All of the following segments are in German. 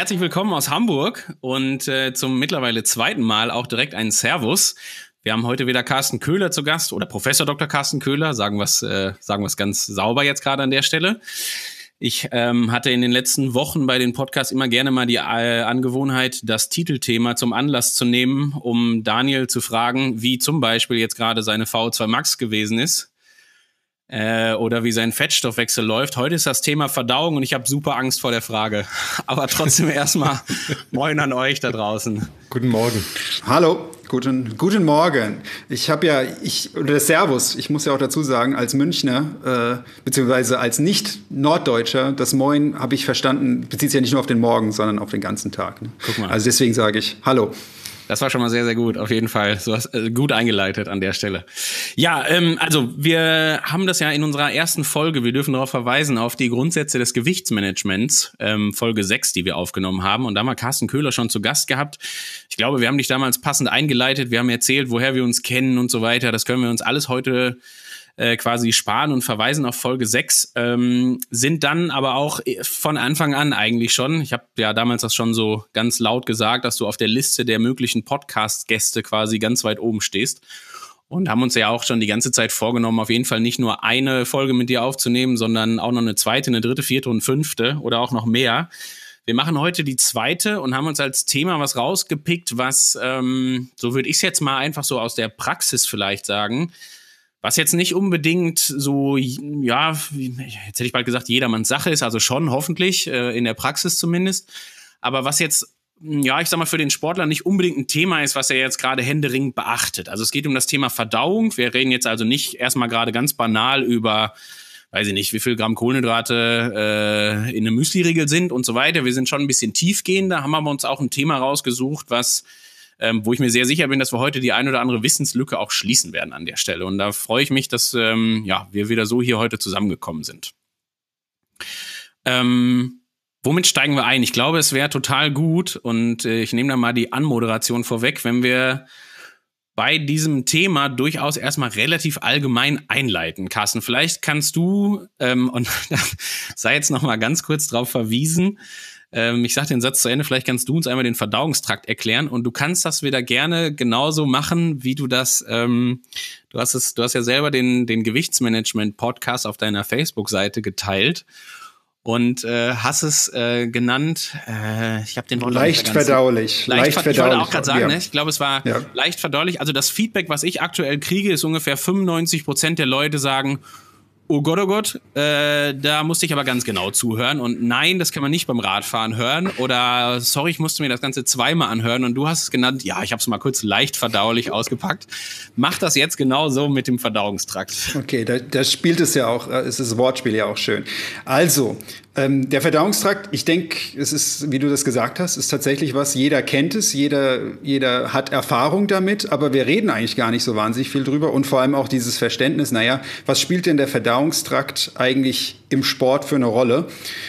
herzlich willkommen aus Hamburg und zum mittlerweile zweiten Mal auch direkt einen Servus. Wir haben heute wieder Carsten Köhler zu Gast oder Professor Dr. Carsten Köhler, sagen wir's ganz sauber jetzt gerade an der Stelle. Ich hatte in den letzten Wochen bei den Podcasts immer gerne mal die Angewohnheit, das Titelthema zum Anlass zu nehmen, um Daniel zu fragen, wie zum Beispiel jetzt gerade seine VO2 Max gewesen ist. Oder wie sein Fettstoffwechsel läuft. Heute ist das Thema Verdauung und ich habe super Angst vor der Frage. Aber trotzdem erstmal Moin an euch da draußen. Guten Morgen. Hallo, guten Morgen. Oder Servus, ich muss ja auch dazu sagen, als Münchner, beziehungsweise als Nicht-Norddeutscher, das Moin habe ich verstanden, bezieht sich ja nicht nur auf den Morgen, sondern auf den ganzen Tag. Ne? Guck mal. Also deswegen sage ich Hallo. Das war schon mal sehr, sehr gut, auf jeden Fall. Du hast gut eingeleitet an der Stelle. Ja, also wir haben das ja in unserer ersten Folge, wir dürfen darauf verweisen, auf die Grundsätze des Gewichtsmanagements, Folge 6, die wir aufgenommen haben. Und da haben wir Carsten Köhler schon zu Gast gehabt. Ich glaube, wir haben dich damals passend eingeleitet. Wir haben erzählt, woher wir uns kennen und so weiter. Das können wir uns alles heute quasi sparen und verweisen auf Folge 6, sind dann aber auch von Anfang an eigentlich schon, ich habe ja damals das schon so ganz laut gesagt, dass du auf der Liste der möglichen Podcast-Gäste quasi ganz weit oben stehst und haben uns ja auch schon die ganze Zeit vorgenommen, auf jeden Fall nicht nur eine Folge mit dir aufzunehmen, sondern auch noch eine zweite, eine dritte, vierte und fünfte oder auch noch mehr. Wir machen heute die zweite und haben uns als Thema was rausgepickt, was, so würde ich es jetzt mal einfach so aus der Praxis vielleicht sagen, was jetzt nicht unbedingt so, ja, jetzt hätte ich bald gesagt, jedermanns Sache ist, also schon hoffentlich, in der Praxis zumindest. Aber was jetzt, ja, ich sag mal, für den Sportler nicht unbedingt ein Thema ist, was er jetzt gerade händeringend beachtet. Also es geht um das Thema Verdauung. Wir reden jetzt also nicht erstmal gerade ganz banal über, weiß ich nicht, wie viel Gramm Kohlenhydrate in einem Müsli-Riegel sind und so weiter. Wir sind schon ein bisschen tiefgehender, haben aber uns auch ein Thema rausgesucht, was wo ich mir sehr sicher bin, dass wir heute die ein oder andere Wissenslücke auch schließen werden an der Stelle. Und da freue ich mich, dass wir wieder so hier heute zusammengekommen sind. Womit steigen wir ein? Ich glaube, es wäre total gut und ich nehme da mal die Anmoderation vorweg, wenn wir bei diesem Thema durchaus erstmal relativ allgemein einleiten. Carsten, vielleicht kannst du, und sei jetzt noch mal ganz kurz drauf verwiesen, ich sage den Satz zu Ende, vielleicht kannst du uns einmal den Verdauungstrakt erklären und du kannst das wieder gerne genauso machen, wie du das, du hast ja selber den Gewichtsmanagement-Podcast auf deiner Facebook-Seite geteilt und hast es genannt, ich habe den Wort leicht verdaulich. Ich wollte auch gerade sagen, ja. Ne? Ich glaube, es war leicht verdaulich. Also das Feedback, was ich aktuell kriege, ist ungefähr 95% der Leute sagen, oh Gott, da musste ich aber ganz genau zuhören. Und nein, das kann man nicht beim Radfahren hören. Oder sorry, ich musste mir das Ganze zweimal anhören. Und du hast es genannt, ja, ich habe es mal kurz leicht verdaulich ausgepackt. Mach das jetzt genau so mit dem Verdauungstrakt. Okay, da spielt es ja auch, ist das Wortspiel ja auch schön. Also, der Verdauungstrakt, ich denke, es ist, wie du das gesagt hast, ist tatsächlich was, jeder kennt es, jeder hat Erfahrung damit, aber wir reden eigentlich gar nicht so wahnsinnig viel drüber und vor allem auch dieses Verständnis, naja, was spielt denn der Verdauungstrakt eigentlich im Sport für eine Rolle?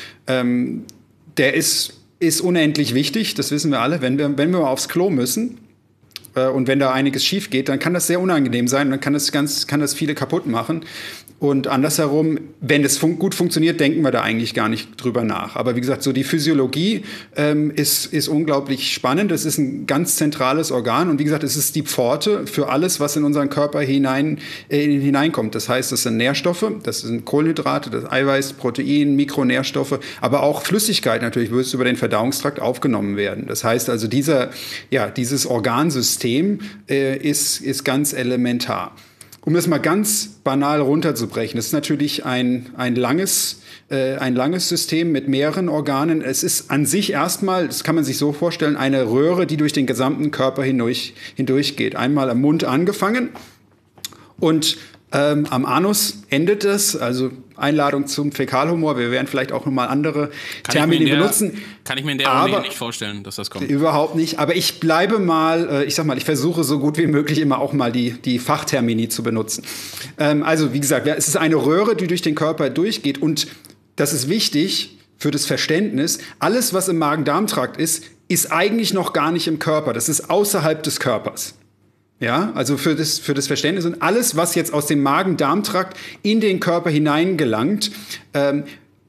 Der ist unendlich wichtig, das wissen wir alle, wenn wir mal aufs Klo müssen. Und wenn da einiges schief geht, dann kann das sehr unangenehm sein und dann kann das viele kaputt machen. Und andersherum, wenn es gut funktioniert, denken wir da eigentlich gar nicht drüber nach. Aber wie gesagt, so die Physiologie ist unglaublich spannend. Es ist ein ganz zentrales Organ. Und wie gesagt, es ist die Pforte für alles, was in unseren Körper hineinkommt. Das heißt, das sind Nährstoffe, das sind Kohlenhydrate, das Eiweiß, Protein, Mikronährstoffe, aber auch Flüssigkeit natürlich wird über den Verdauungstrakt aufgenommen werden. Das heißt also, dieses Organsystem ist ganz elementar. Um das mal ganz banal runterzubrechen, das ist natürlich ein langes System mit mehreren Organen. Es ist an sich erstmal, das kann man sich so vorstellen, eine Röhre, die durch den gesamten Körper hindurchgeht. Einmal am Mund angefangen und am Anus endet es, also Einladung zum Fäkalhumor. Wir werden vielleicht auch nochmal andere Termini benutzen. Kann ich mir in der Runde nicht vorstellen, dass das kommt. Überhaupt nicht. Aber ich bleibe mal, ich versuche so gut wie möglich immer auch mal die Fachtermini zu benutzen. Also wie gesagt, es ist eine Röhre, die durch den Körper durchgeht. Und das ist wichtig für das Verständnis. Alles, was im Magen-Darm-Trakt ist eigentlich noch gar nicht im Körper. Das ist außerhalb des Körpers. Ja, also für das Verständnis und alles, was jetzt aus dem Magen-Darm-Trakt in den Körper hineingelangt,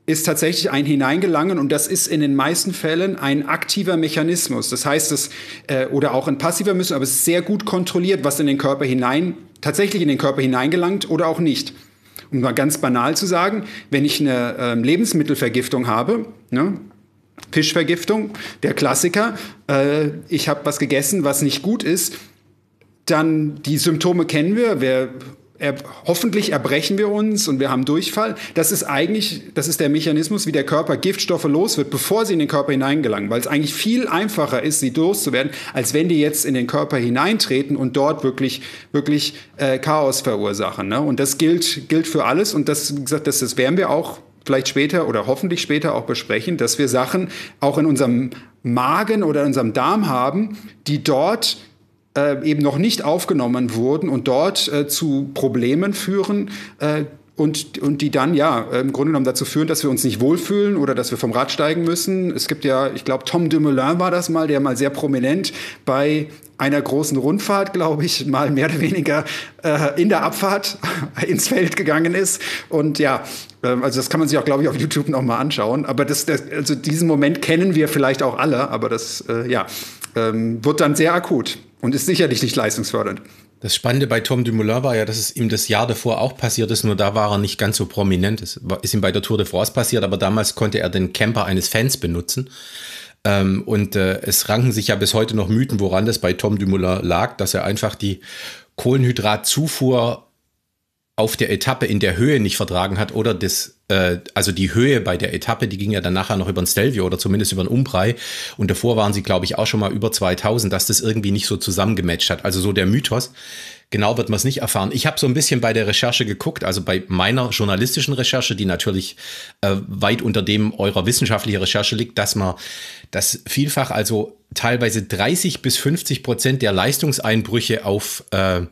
ist tatsächlich ein Hineingelangen und das ist in den meisten Fällen ein aktiver Mechanismus. Das heißt, oder auch ein passiver Mechanismus, aber es ist sehr gut kontrolliert, was in den Körper tatsächlich in den Körper hineingelangt oder auch nicht. Um mal ganz banal zu sagen, wenn ich eine Lebensmittelvergiftung habe, ne, Fischvergiftung, der Klassiker, ich habe was gegessen, was nicht gut ist, dann die Symptome kennen wir. Hoffentlich erbrechen wir uns und wir haben Durchfall. Das ist der Mechanismus, wie der Körper Giftstoffe los wird, bevor sie in den Körper hineingelangen, weil es eigentlich viel einfacher ist, sie loszuwerden, als wenn die jetzt in den Körper hineintreten und dort wirklich Chaos verursachen. Ne? Und das gilt für alles und das werden wir auch vielleicht später oder hoffentlich später auch besprechen, dass wir Sachen auch in unserem Magen oder in unserem Darm haben, die dort eben noch nicht aufgenommen wurden und dort zu Problemen führen und die dann im Grunde genommen dazu führen, dass wir uns nicht wohlfühlen oder dass wir vom Rad steigen müssen. Es gibt ja, ich glaube, Tom Dumoulin war das mal, der mal sehr prominent bei einer großen Rundfahrt, glaube ich, mal mehr oder weniger in der Abfahrt ins Feld gegangen ist. Und ja, also das kann man sich auch, glaube ich, auf YouTube noch mal anschauen. Aber also diesen Moment kennen wir vielleicht auch alle, aber das wird dann sehr akut und ist sicherlich nicht leistungsfördernd. Das Spannende bei Tom Dumoulin war ja, dass es ihm das Jahr davor auch passiert ist, nur da war er nicht ganz so prominent. Es ist ihm bei der Tour de France passiert, aber damals konnte er den Camper eines Fans benutzen. Es ranken sich ja bis heute noch Mythen, woran das bei Tom Dumoulin lag, dass er einfach die Kohlenhydratzufuhr auf der Etappe in der Höhe nicht vertragen hat oder also die Höhe bei der Etappe, die ging ja dann nachher noch über den Stelvio oder zumindest über den Umbrei und davor waren sie, glaube ich, auch schon mal über 2000, dass das irgendwie nicht so zusammengematcht hat. Also so der Mythos. Genau wird man es nicht erfahren. Ich habe so ein bisschen bei der Recherche geguckt, also bei meiner journalistischen Recherche, die natürlich weit unter dem eurer wissenschaftlichen Recherche liegt, dass vielfach also teilweise 30-50% der Leistungseinbrüche auf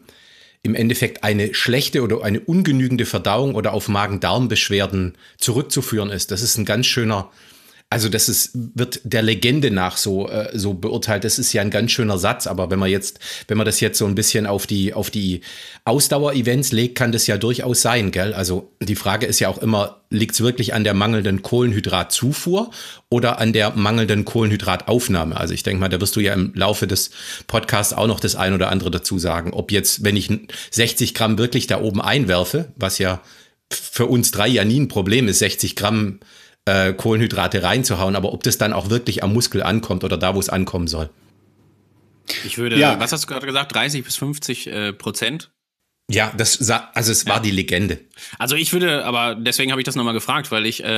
im Endeffekt eine schlechte oder eine ungenügende Verdauung oder auf Magen-Darm-Beschwerden zurückzuführen ist. Das ist ein ganz schöner, also wird der Legende nach so beurteilt. Das ist ja ein ganz schöner Satz, aber wenn man das jetzt so ein bisschen auf die Ausdauer-Events legt, kann das ja durchaus sein, gell? Also die Frage ist ja auch immer, liegt es wirklich an der mangelnden Kohlenhydratzufuhr oder an der mangelnden Kohlenhydrataufnahme? Also ich denke mal, da wirst du ja im Laufe des Podcasts auch noch das ein oder andere dazu sagen. Ob jetzt, wenn ich 60 Gramm wirklich da oben einwerfe, was ja für uns 3 ja nie ein Problem ist, 60 Gramm Kohlenhydrate reinzuhauen, aber ob das dann auch wirklich am Muskel ankommt oder da, wo es ankommen soll. Ich würde, was hast du gerade gesagt, 30-50%? Ja, es war die Legende. Also ich würde, aber deswegen habe ich das nochmal gefragt, weil ich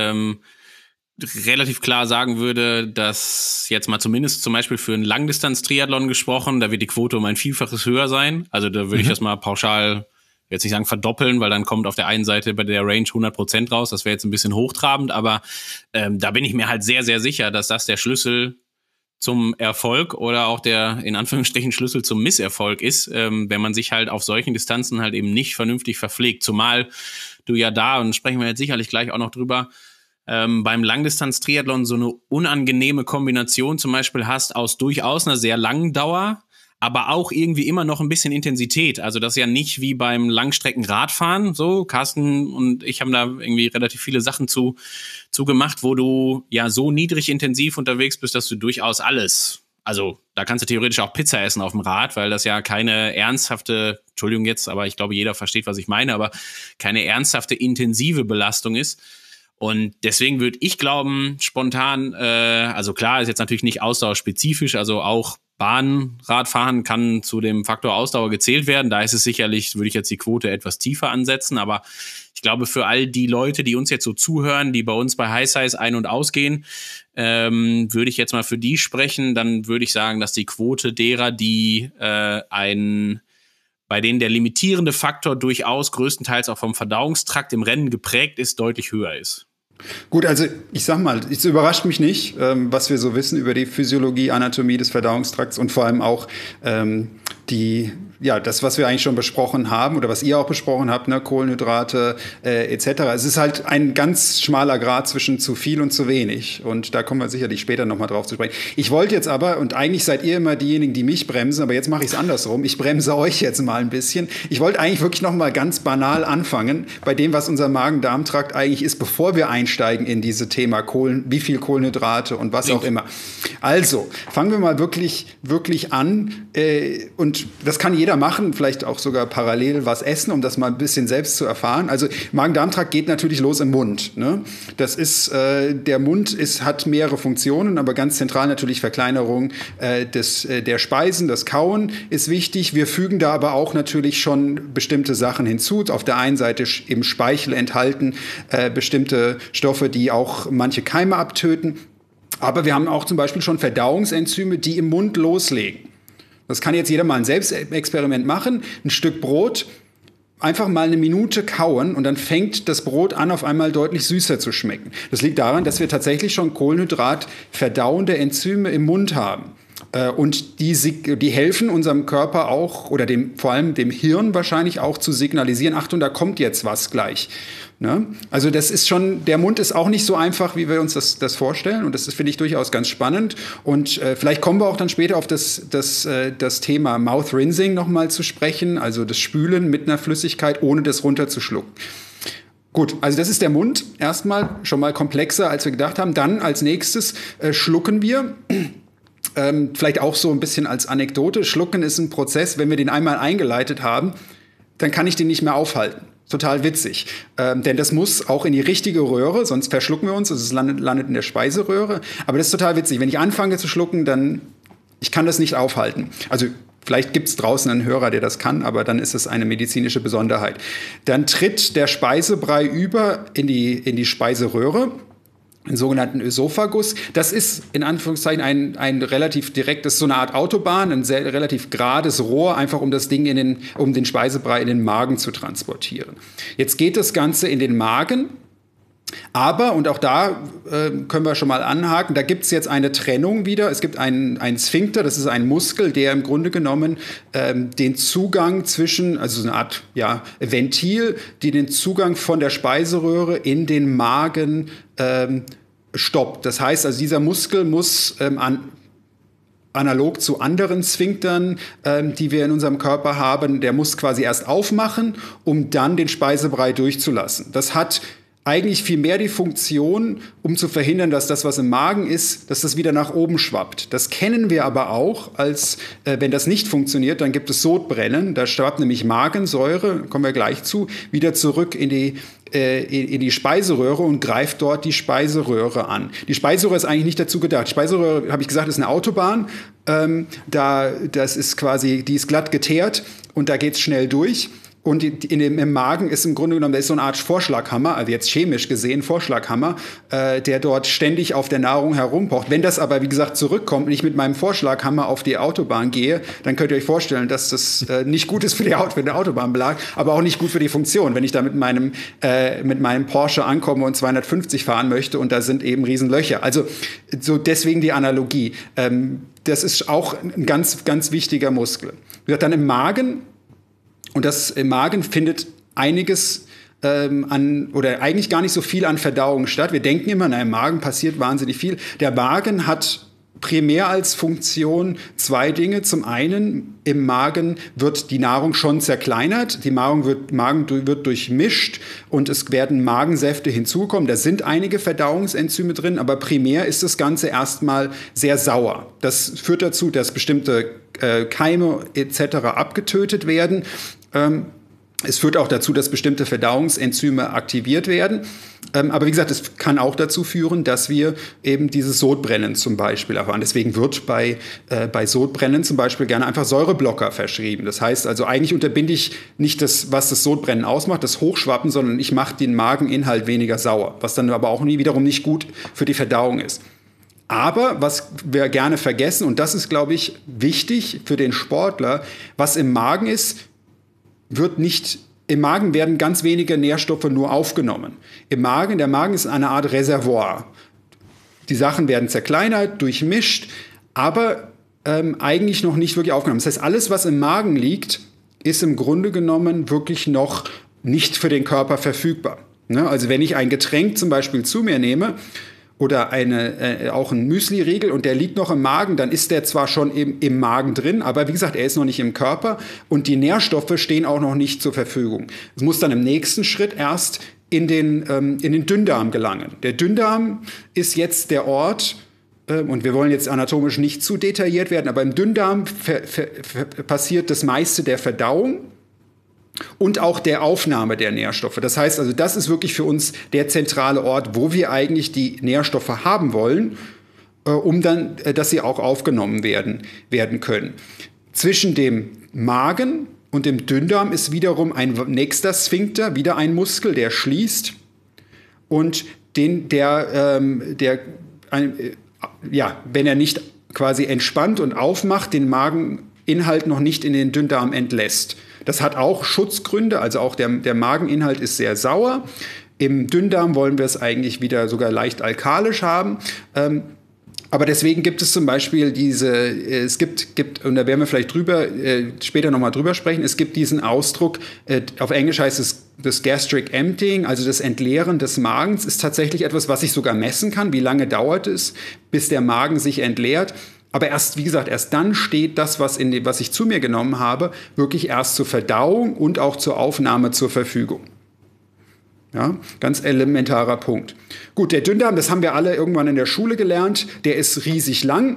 relativ klar sagen würde, dass jetzt mal zumindest zum Beispiel für einen Langdistanz-Triathlon gesprochen, da wird die Quote um ein Vielfaches höher sein. Also da würde ich das mal pauschal jetzt nicht sagen verdoppeln, weil dann kommt auf der einen Seite bei der Range 100% raus. Das wäre jetzt ein bisschen hochtrabend, aber da bin ich mir halt sehr, sehr sicher, dass das der Schlüssel zum Erfolg oder auch der, in Anführungsstrichen, Schlüssel zum Misserfolg ist, wenn man sich halt auf solchen Distanzen halt eben nicht vernünftig verpflegt. Zumal du ja da, und sprechen wir jetzt sicherlich gleich auch noch drüber, beim Langdistanz-Triathlon so eine unangenehme Kombination zum Beispiel hast aus durchaus einer sehr langen Dauer, aber auch irgendwie immer noch ein bisschen Intensität. Also das ist ja nicht wie beim Langstreckenradfahren, so Carsten und ich haben da irgendwie relativ viele Sachen zu gemacht, wo du ja so niedrig intensiv unterwegs bist, dass du durchaus alles, also da kannst du theoretisch auch Pizza essen auf dem Rad, weil das ja keine ernsthafte, Entschuldigung jetzt, aber ich glaube, jeder versteht, was ich meine, aber keine ernsthafte intensive Belastung ist. Und deswegen würde ich glauben, spontan, also klar, ist jetzt natürlich nicht ausdauerspezifisch, also auch Bahnradfahren kann zu dem Faktor Ausdauer gezählt werden. Da ist es sicherlich, würde ich jetzt die Quote etwas tiefer ansetzen. Aber ich glaube, für all die Leute, die uns jetzt so zuhören, die bei uns bei High Size ein- und ausgehen, würde ich jetzt mal für die sprechen. Dann würde ich sagen, dass die Quote derer, die bei denen der limitierende Faktor durchaus größtenteils auch vom Verdauungstrakt im Rennen geprägt ist, deutlich höher ist. Gut, also ich sag mal, es überrascht mich nicht, was wir so wissen über die Physiologie, Anatomie des Verdauungstrakts und vor allem auch das, was wir eigentlich schon besprochen haben oder was ihr auch besprochen habt, ne, Kohlenhydrate etc. Es ist halt ein ganz schmaler Grat zwischen zu viel und zu wenig. Und da kommen wir sicherlich später nochmal drauf zu sprechen. Ich wollte jetzt aber, und eigentlich seid ihr immer diejenigen, die mich bremsen, aber jetzt mache ich es andersrum. Ich bremse euch jetzt mal ein bisschen. Ich wollte eigentlich wirklich nochmal ganz banal anfangen bei dem, was unser Magen-Darm-Trakt eigentlich ist, bevor wir einsteigen in diese Thema wie viel Kohlenhydrate und was auch immer. Also, fangen wir mal wirklich an. Und das kann jeder machen, vielleicht auch sogar parallel was essen, um das mal ein bisschen selbst zu erfahren. Also Magen-Darm-Trakt geht natürlich los im Mund. Ne? Das ist, der Mund hat mehrere Funktionen, aber ganz zentral natürlich Verkleinerung der Speisen, das Kauen ist wichtig. Wir fügen da aber auch natürlich schon bestimmte Sachen hinzu. Auf der einen Seite im Speichel enthalten bestimmte Stoffe, die auch manche Keime abtöten. Aber wir haben auch zum Beispiel schon Verdauungsenzyme, die im Mund loslegen. Das kann jetzt jeder mal ein Selbstexperiment machen. Ein Stück Brot, einfach mal eine Minute kauen und dann fängt das Brot an, auf einmal deutlich süßer zu schmecken. Das liegt daran, dass wir tatsächlich schon Kohlenhydrat-verdauende Enzyme im Mund haben. Und die helfen unserem Körper auch, oder vor allem dem Hirn wahrscheinlich auch zu signalisieren, Achtung, da kommt jetzt was gleich. Ne? Also das ist schon, der Mund ist auch nicht so einfach, wie wir uns das vorstellen. Und das finde ich durchaus ganz spannend. Und vielleicht kommen wir auch dann später auf das Thema Mouth Rinsing nochmal zu sprechen, also das Spülen mit einer Flüssigkeit, ohne das runterzuschlucken. Gut, also das ist der Mund. Erstmal schon mal komplexer, als wir gedacht haben. Dann als nächstes schlucken wir. Vielleicht auch so ein bisschen als Anekdote. Schlucken ist ein Prozess, wenn wir den einmal eingeleitet haben, dann kann ich den nicht mehr aufhalten. Total witzig. Denn das muss auch in die richtige Röhre, sonst verschlucken wir uns. Also es landet in der Speiseröhre. Aber das ist total witzig. Wenn ich anfange zu schlucken, ich kann das nicht aufhalten. Also vielleicht gibt es draußen einen Hörer, der das kann, aber dann ist es eine medizinische Besonderheit. Dann tritt der Speisebrei über in die Speiseröhre, den sogenannten Ösophagus. Das ist in Anführungszeichen ein relativ direktes, so eine Art Autobahn, ein sehr relativ gerades Rohr, einfach um das Ding um den Speisebrei in den Magen zu transportieren. Jetzt geht das Ganze in den Magen. Aber, und auch da können wir schon mal anhaken, da gibt es jetzt eine Trennung wieder. Es gibt einen Sphinkter, das ist ein Muskel, der im Grunde genommen den Zugang also so eine Art Ventil, die den Zugang von der Speiseröhre in den Magen stoppt. Das heißt, also dieser Muskel muss analog zu anderen Sphinktern, die wir in unserem Körper haben, der muss quasi erst aufmachen, um dann den Speisebrei durchzulassen. Das hat eigentlich viel mehr die Funktion, um zu verhindern, dass das, was im Magen ist, dass das wieder nach oben schwappt. Das kennen wir aber auch, wenn das nicht funktioniert, dann gibt es Sodbrennen. Da schwappt nämlich Magensäure, kommen wir gleich zu, wieder zurück in die Speiseröhre und greift dort die Speiseröhre an. Die Speiseröhre ist eigentlich nicht dazu gedacht. Die Speiseröhre, habe ich gesagt, ist eine Autobahn. Das ist quasi, die ist glatt geteert und da geht's schnell durch. Und im Magen ist im Grunde genommen, da ist so eine Art Vorschlaghammer, also jetzt chemisch gesehen Vorschlaghammer, der dort ständig auf der Nahrung herumpocht. Wenn das aber, wie gesagt, zurückkommt und ich mit meinem Vorschlaghammer auf die Autobahn gehe, dann könnt ihr euch vorstellen, dass das nicht gut ist für den Autobahnbelag, aber auch nicht gut für die Funktion. Wenn ich da mit meinem Porsche ankomme und 250 fahren möchte und da sind eben Riesenlöcher. Also so deswegen die Analogie. Das ist auch ein ganz, ganz wichtiger Muskel. Wie gesagt, dann im Magen. Und im Magen findet einiges oder eigentlich gar nicht so viel an Verdauung statt. Wir denken immer, im Magen passiert wahnsinnig viel. Der Magen hat primär als Funktion zwei Dinge. Zum einen, im Magen wird die Nahrung schon zerkleinert. Magen wird durchmischt und es werden Magensäfte hinzukommen. Da sind einige Verdauungsenzyme drin, aber primär ist das Ganze erstmal sehr sauer. Das führt dazu, dass bestimmte Keime etc. abgetötet werden. Es führt auch dazu, dass bestimmte Verdauungsenzyme aktiviert werden. Aber wie gesagt, es kann auch dazu führen, dass wir eben dieses Sodbrennen zum Beispiel erfahren. Deswegen wird bei Sodbrennen zum Beispiel gerne einfach Säureblocker verschrieben. Das heißt also, eigentlich unterbinde ich nicht was das Sodbrennen ausmacht, das Hochschwappen, sondern ich mache den Mageninhalt weniger sauer, was dann aber auch wiederum nicht gut für die Verdauung ist. Aber was wir gerne vergessen, und das ist, glaube ich, wichtig für den Sportler, was im Magen ist, im Magen werden ganz wenige Nährstoffe nur aufgenommen. Der Magen ist eine Art Reservoir. Die Sachen werden zerkleinert, durchmischt, aber eigentlich noch nicht wirklich aufgenommen. Das heißt, alles, was im Magen liegt, ist im Grunde genommen wirklich noch nicht für den Körper verfügbar. Ne? Also wenn ich ein Getränk zum Beispiel zu mir nehme oder auch ein Müsli-Riegel und der liegt noch im Magen, dann ist der zwar schon im Magen drin, aber wie gesagt, er ist noch nicht im Körper und die Nährstoffe stehen auch noch nicht zur Verfügung. Es muss dann im nächsten Schritt erst in den Dünndarm gelangen. Der Dünndarm ist jetzt der Ort, und wir wollen jetzt anatomisch nicht zu detailliert werden, aber im Dünndarm passiert das meiste der Verdauung und auch der Aufnahme der Nährstoffe. Das heißt also, das ist wirklich für uns der zentrale Ort, wo wir eigentlich die Nährstoffe haben wollen, um dann, dass sie auch aufgenommen werden können. Zwischen dem Magen und dem Dünndarm ist wiederum ein nächster Sphinkter, wieder ein Muskel, der schließt und wenn er nicht quasi entspannt und aufmacht, den Mageninhalt noch nicht in den Dünndarm entlässt. Das hat auch Schutzgründe, also auch der Mageninhalt ist sehr sauer. Im Dünndarm wollen wir es eigentlich wieder sogar leicht alkalisch haben. Aber deswegen gibt es zum Beispiel es gibt, und da werden wir vielleicht später nochmal drüber sprechen, es gibt diesen Ausdruck, auf Englisch heißt es das Gastric Emptying, also das Entleeren des Magens, ist tatsächlich etwas, was ich sogar messen kann. Wie lange dauert es, bis der Magen sich entleert? Aber erst dann steht das, was ich zu mir genommen habe, wirklich erst zur Verdauung und auch zur Aufnahme zur Verfügung. Ja, ganz elementarer Punkt. Gut, der Dünndarm, das haben wir alle irgendwann in der Schule gelernt, der ist riesig lang,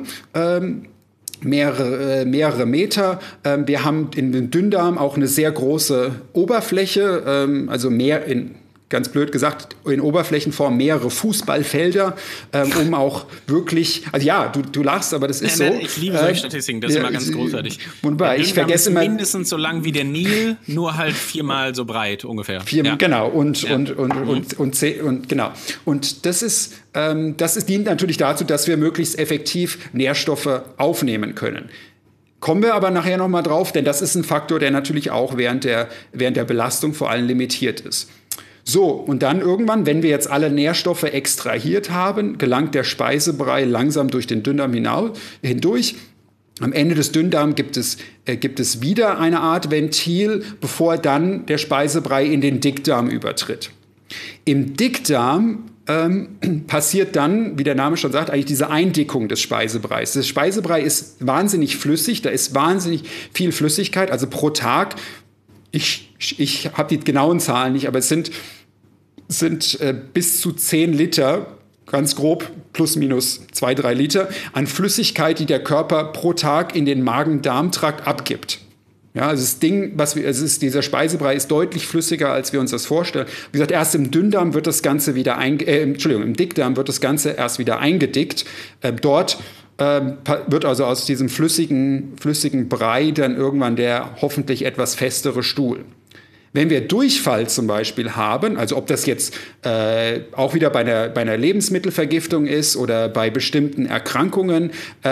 mehrere Meter. Wir haben in dem Dünndarm auch eine sehr große Oberfläche, also ganz blöd gesagt, in Oberflächenform mehrere Fußballfelder, um auch wirklich, also ja, du lachst, aber das ist so. Ich liebe solche Statistiken, das ist immer ganz großartig. Wunderbar, ich vergesse immer. Mindestens so lang wie der Nil, nur halt 4-mal so breit ungefähr. Genau, genau. Und das dient natürlich dazu, dass wir möglichst effektiv Nährstoffe aufnehmen können. Kommen wir aber nachher nochmal drauf, denn das ist ein Faktor, der natürlich auch während der Belastung vor allem limitiert ist. So, und dann irgendwann, wenn wir jetzt alle Nährstoffe extrahiert haben, gelangt der Speisebrei langsam durch den Dünndarm hindurch. Am Ende des Dünndarms gibt es wieder eine Art Ventil, bevor dann der Speisebrei in den Dickdarm übertritt. Im Dickdarm passiert dann, wie der Name schon sagt, eigentlich diese Eindickung des Speisebreis. Das Speisebrei ist wahnsinnig flüssig, da ist wahnsinnig viel Flüssigkeit, also pro Tag. Ich habe die genauen Zahlen nicht, aber es sind bis zu 10 Liter, ganz grob, plus minus 2-3 Liter, an Flüssigkeit, die der Körper pro Tag in den Magen-Darm-Trakt abgibt. Ja, also dieser Speisebrei ist deutlich flüssiger, als wir uns das vorstellen. Wie gesagt, erst im Dünndarm wird das Ganze wieder im Dickdarm wird das Ganze erst wieder eingedickt. Dort wird also aus diesem flüssigen Brei dann irgendwann der hoffentlich etwas festere Stuhl. Wenn wir Durchfall zum Beispiel haben, also ob das jetzt auch wieder bei einer Lebensmittelvergiftung ist oder bei bestimmten Erkrankungen,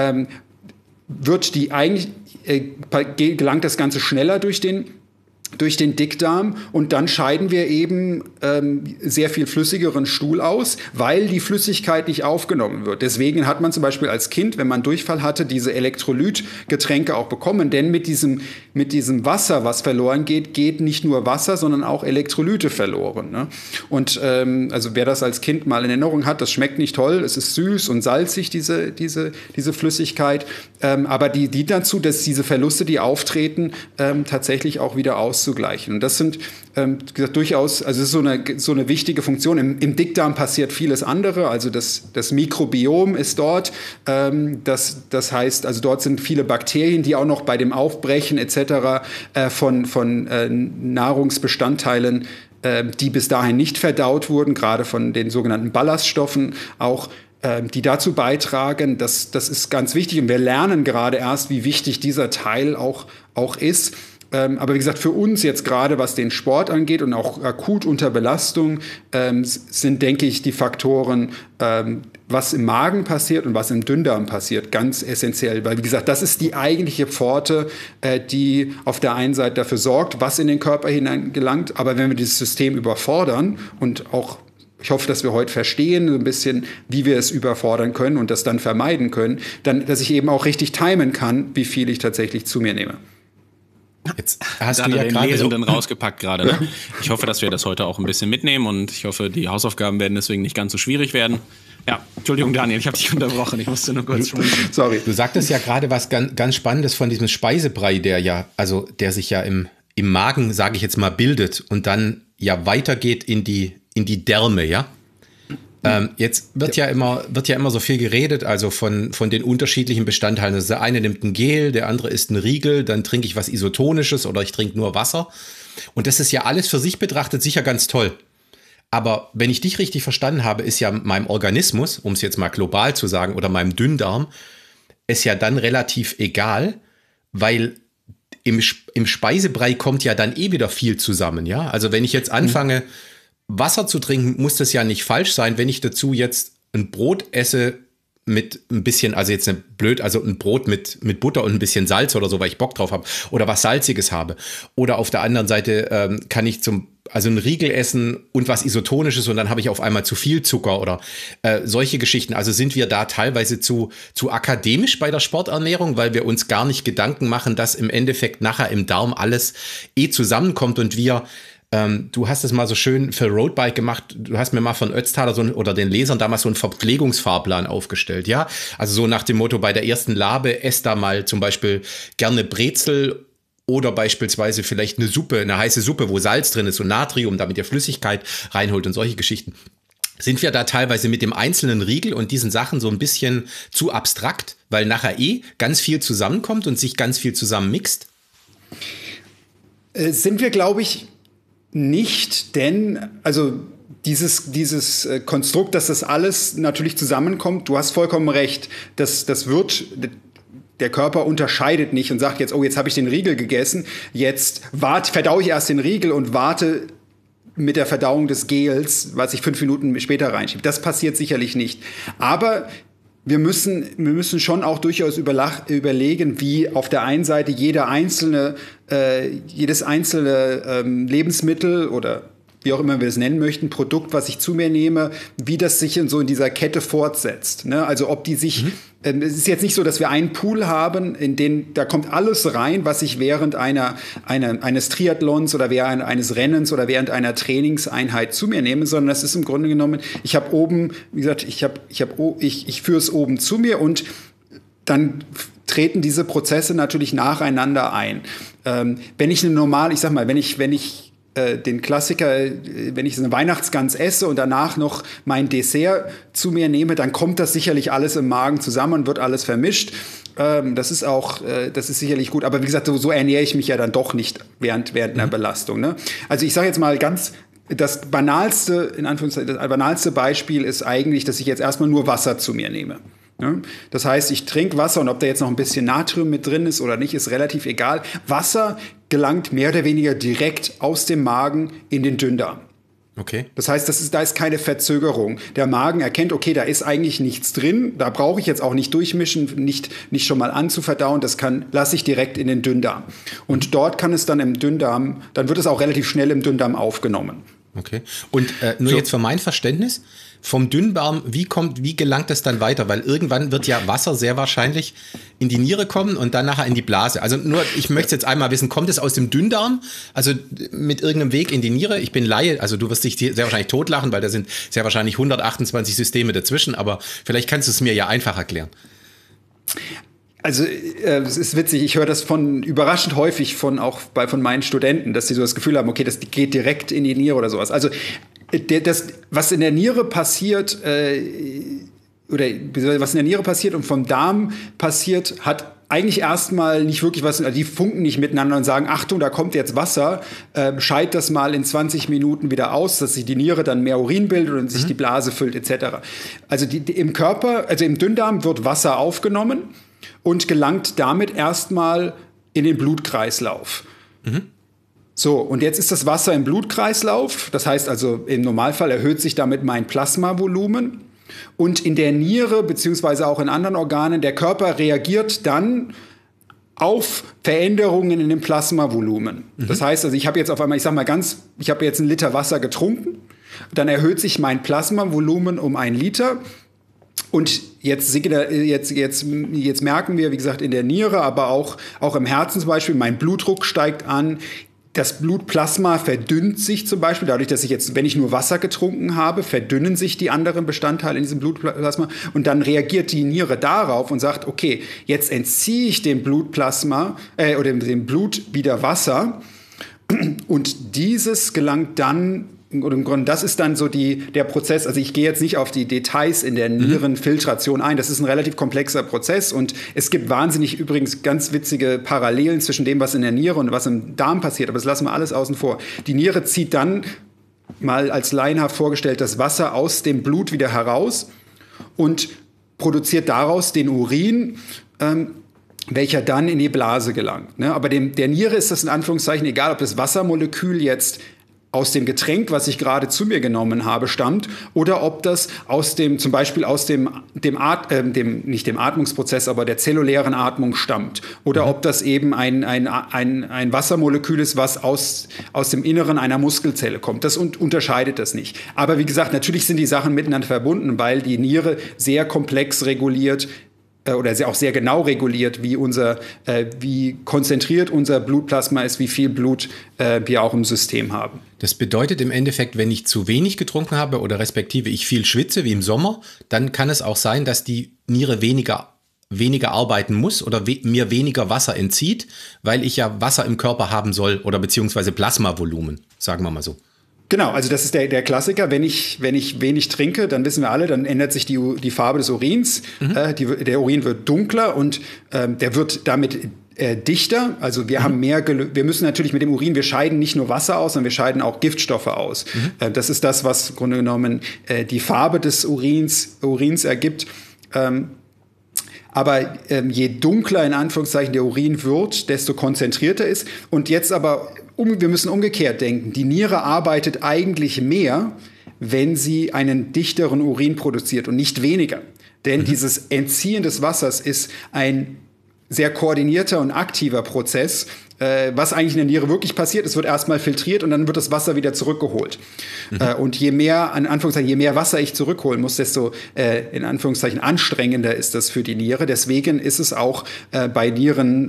gelangt das Ganze schneller durch den Dickdarm und dann scheiden wir eben sehr viel flüssigeren Stuhl aus, weil die Flüssigkeit nicht aufgenommen wird. Deswegen hat man zum Beispiel als Kind, wenn man Durchfall hatte, diese Elektrolytgetränke auch bekommen, denn mit diesem Wasser, was verloren geht nicht nur Wasser, sondern auch Elektrolyte verloren. Ne? Und also wer das als Kind mal in Erinnerung hat, das schmeckt nicht toll, es ist süß und salzig, diese Flüssigkeit, aber die dient dazu, dass diese Verluste, die auftreten, tatsächlich auch wieder auszugleichen. Und das sind durchaus, also es ist so eine wichtige Funktion. Im Dickdarm passiert vieles andere, also das Mikrobiom ist dort. Das heißt, also dort sind viele Bakterien, die auch noch bei dem Aufbrechen etc. von Nahrungsbestandteilen, die bis dahin nicht verdaut wurden, gerade von den sogenannten Ballaststoffen auch, die dazu beitragen, das ist ganz wichtig. Und wir lernen gerade erst, wie wichtig dieser Teil auch ist. Aber wie gesagt, für uns jetzt gerade, was den Sport angeht und auch akut unter Belastung, sind, denke ich, die Faktoren, was im Magen passiert und was im Dünndarm passiert, ganz essentiell. Weil, wie gesagt, das ist die eigentliche Pforte, die auf der einen Seite dafür sorgt, was in den Körper hineingelangt. Aber wenn wir dieses System überfordern und auch ich hoffe, dass wir heute verstehen, so ein bisschen, wie wir es überfordern können und das dann vermeiden können, dann, dass ich eben auch richtig timen kann, wie viel ich tatsächlich zu mir nehme. Jetzt hast da du ja den gerade Lehrenden rausgepackt gerade. Ne? Ich hoffe, dass wir das heute auch ein bisschen mitnehmen und ich hoffe, die Hausaufgaben werden deswegen nicht ganz so schwierig werden. Ja, Entschuldigung, Daniel, ich habe dich unterbrochen. Ich musste nur kurz schmunzeln. Sorry. Du sagtest ja gerade was ganz Spannendes von diesem Speisebrei, der sich ja im Magen, sage ich jetzt mal, bildet und dann ja weitergeht in die Därme, ja? Jetzt wird ja immer so viel geredet, also von den unterschiedlichen Bestandteilen. Also der eine nimmt ein Gel, der andere isst einen Riegel, dann trinke ich was Isotonisches oder ich trinke nur Wasser. Und das ist ja alles für sich betrachtet sicher ganz toll. Aber wenn ich dich richtig verstanden habe, ist ja meinem Organismus, um es jetzt mal global zu sagen, oder meinem Dünndarm, ist ja dann relativ egal, weil im Speisebrei kommt ja dann wieder viel zusammen, ja? Also wenn ich jetzt anfange, Wasser zu trinken, muss das ja nicht falsch sein, wenn ich dazu jetzt ein Brot esse mit ein bisschen, also jetzt also ein Brot mit Butter und ein bisschen Salz oder so, weil ich Bock drauf habe oder was Salziges habe. Oder auf der anderen Seite kann ich also einen Riegel essen und was Isotonisches und dann habe ich auf einmal zu viel Zucker oder solche Geschichten. Also sind wir da teilweise zu akademisch bei der Sporternährung, weil wir uns gar nicht Gedanken machen, dass im Endeffekt nachher im Darm alles zusammenkommt und wir du hast es mal so schön für Roadbike gemacht. Du hast mir mal von Ötztaler oder den Lesern damals so einen Verpflegungsfahrplan aufgestellt, ja? Also so nach dem Motto, bei der ersten Labe esst da mal zum Beispiel gerne Brezel oder beispielsweise vielleicht eine heiße Suppe, wo Salz drin ist und Natrium, damit ihr Flüssigkeit reinholt und solche Geschichten. Sind wir da teilweise mit dem einzelnen Riegel und diesen Sachen so ein bisschen zu abstrakt, weil nachher ganz viel zusammenkommt und sich ganz viel zusammenmixt? Sind wir, glaube ich, nicht, denn also dieses Konstrukt, dass das alles natürlich zusammenkommt, du hast vollkommen recht, der Körper unterscheidet nicht und sagt jetzt, oh, jetzt habe ich den Riegel gegessen, jetzt verdaue ich erst den Riegel und warte mit der Verdauung des Gels, was ich 5 Minuten später reinschiebe. Das passiert sicherlich nicht. Aber wir müssen schon auch durchaus überlegen, wie auf der einen Seite jedes einzelne Lebensmittel oder wie auch immer wir es nennen möchten, Produkt, was ich zu mir nehme, wie das sich in dieser Kette fortsetzt. Ne? Also ob die sich, es ist jetzt nicht so, dass wir einen Pool haben, da kommt alles rein, was ich während eines Triathlons oder während eines Rennens oder während einer Trainingseinheit zu mir nehme, sondern das ist im Grunde genommen, ich habe oben, wie gesagt, ich führe es oben zu mir und dann treten diese Prozesse natürlich nacheinander ein. Wenn ich den Klassiker, wenn ich so eine Weihnachtsgans esse und danach noch mein Dessert zu mir nehme, dann kommt das sicherlich alles im Magen zusammen und wird alles vermischt. Das ist sicherlich gut. Aber wie gesagt, so ernähre ich mich ja dann doch nicht während einer Belastung. Ne? Also ich sage jetzt mal das banalste Beispiel ist eigentlich, dass ich jetzt erstmal nur Wasser zu mir nehme. Das heißt, ich trinke Wasser und ob da jetzt noch ein bisschen Natrium mit drin ist oder nicht, ist relativ egal. Wasser gelangt mehr oder weniger direkt aus dem Magen in den Dünndarm. Okay. Das heißt, da ist keine Verzögerung. Der Magen erkennt, okay, da ist eigentlich nichts drin, da brauche ich jetzt auch nicht durchmischen, nicht schon mal anzuverdauen, lasse ich direkt in den Dünndarm. Und dort kann es dann dann wird es auch relativ schnell im Dünndarm aufgenommen. Okay. Und jetzt für mein Verständnis, vom Dünndarm, wie gelangt es dann weiter? Weil irgendwann wird ja Wasser sehr wahrscheinlich in die Niere kommen und dann nachher in die Blase. Also ich möchte jetzt einmal wissen, kommt es aus dem Dünndarm? Also mit irgendeinem Weg in die Niere? Ich bin Laie, also du wirst dich sehr wahrscheinlich totlachen, weil da sind sehr wahrscheinlich 128 Systeme dazwischen, aber vielleicht kannst du es mir ja einfach erklären. Also es ist witzig, ich höre das überraschend häufig von meinen Studenten, dass sie so das Gefühl haben, okay, das geht direkt in die Niere oder sowas. Also was in der Niere passiert und vom Darm passiert, hat eigentlich erstmal nicht wirklich was, also die funken nicht miteinander und sagen, Achtung, da kommt jetzt Wasser, scheid das mal in 20 Minuten wieder aus, dass sich die Niere dann mehr Urin bildet und sich die Blase füllt etc. Also im Körper, also im Dünndarm wird Wasser aufgenommen und gelangt damit erstmal in den Blutkreislauf. So, und jetzt ist das Wasser im Blutkreislauf. Das heißt also, im Normalfall erhöht sich damit mein Plasmavolumen. Und in der Niere, beziehungsweise auch in anderen Organen, der Körper reagiert dann auf Veränderungen in dem Plasmavolumen. Das heißt also, ich habe jetzt auf einmal, ich habe jetzt 1 Liter Wasser getrunken. Dann erhöht sich mein Plasmavolumen um 1 Liter. Und jetzt merken wir, wie gesagt, in der Niere, aber auch im Herzen zum Beispiel, mein Blutdruck steigt an. Das Blutplasma verdünnt sich zum Beispiel, dadurch, dass wenn ich nur Wasser getrunken habe, verdünnen sich die anderen Bestandteile in diesem Blutplasma. Und dann reagiert die Niere darauf und sagt, okay, jetzt entziehe ich dem Blutplasma oder dem Blut wieder Wasser. Und dieses gelangt dann, und im Grunde, das ist dann so der Prozess, also ich gehe jetzt nicht auf die Details in der Nierenfiltration ein, das ist ein relativ komplexer Prozess und es gibt wahnsinnig übrigens ganz witzige Parallelen zwischen dem, was in der Niere und was im Darm passiert, aber das lassen wir alles außen vor. Die Niere zieht dann, mal als laienhaft vorgestellt, das Wasser aus dem Blut wieder heraus und produziert daraus den Urin, welcher dann in die Blase gelangt. Ne? Aber der Niere ist das in Anführungszeichen egal, ob das Wassermolekül jetzt aus dem Getränk, was ich gerade zu mir genommen habe, stammt, oder ob das zum Beispiel aus nicht dem Atmungsprozess, aber der zellulären Atmung stammt. Oder ob das eben ein Wassermolekül ist, was aus dem Inneren einer Muskelzelle kommt. Das unterscheidet das nicht. Aber wie gesagt, natürlich sind die Sachen miteinander verbunden, weil die Niere sehr komplex reguliert oder auch sehr genau reguliert, wie konzentriert unser Blutplasma ist, wie viel Blut wir auch im System haben. Das bedeutet im Endeffekt, wenn ich zu wenig getrunken habe oder respektive ich viel schwitze, wie im Sommer, dann kann es auch sein, dass die Niere weniger arbeiten muss oder mir weniger Wasser entzieht, weil ich ja Wasser im Körper haben soll oder beziehungsweise Plasmavolumen, sagen wir mal so. Genau, also das ist der Klassiker. Wenn ich wenig trinke, dann wissen wir alle, dann ändert sich die Farbe des Urins. Der Urin wird dunkler und der wird damit dichter. Also wir haben wir müssen natürlich mit dem Urin, wir scheiden nicht nur Wasser aus, sondern wir scheiden auch Giftstoffe aus. Das ist das, was im Grunde genommen die Farbe des Urins ergibt. Aber je dunkler in Anführungszeichen der Urin wird, desto konzentrierter ist. Und jetzt aber, wir müssen umgekehrt denken. Die Niere arbeitet eigentlich mehr, wenn sie einen dichteren Urin produziert und nicht weniger. Denn dieses Entziehen des Wassers ist ein sehr koordinierter und aktiver Prozess. Was eigentlich in der Niere wirklich passiert, es wird erstmal filtriert und dann wird das Wasser wieder zurückgeholt. Und je mehr Wasser ich zurückholen muss, desto in Anführungszeichen anstrengender ist das für die Niere. Deswegen ist es auch bei Nieren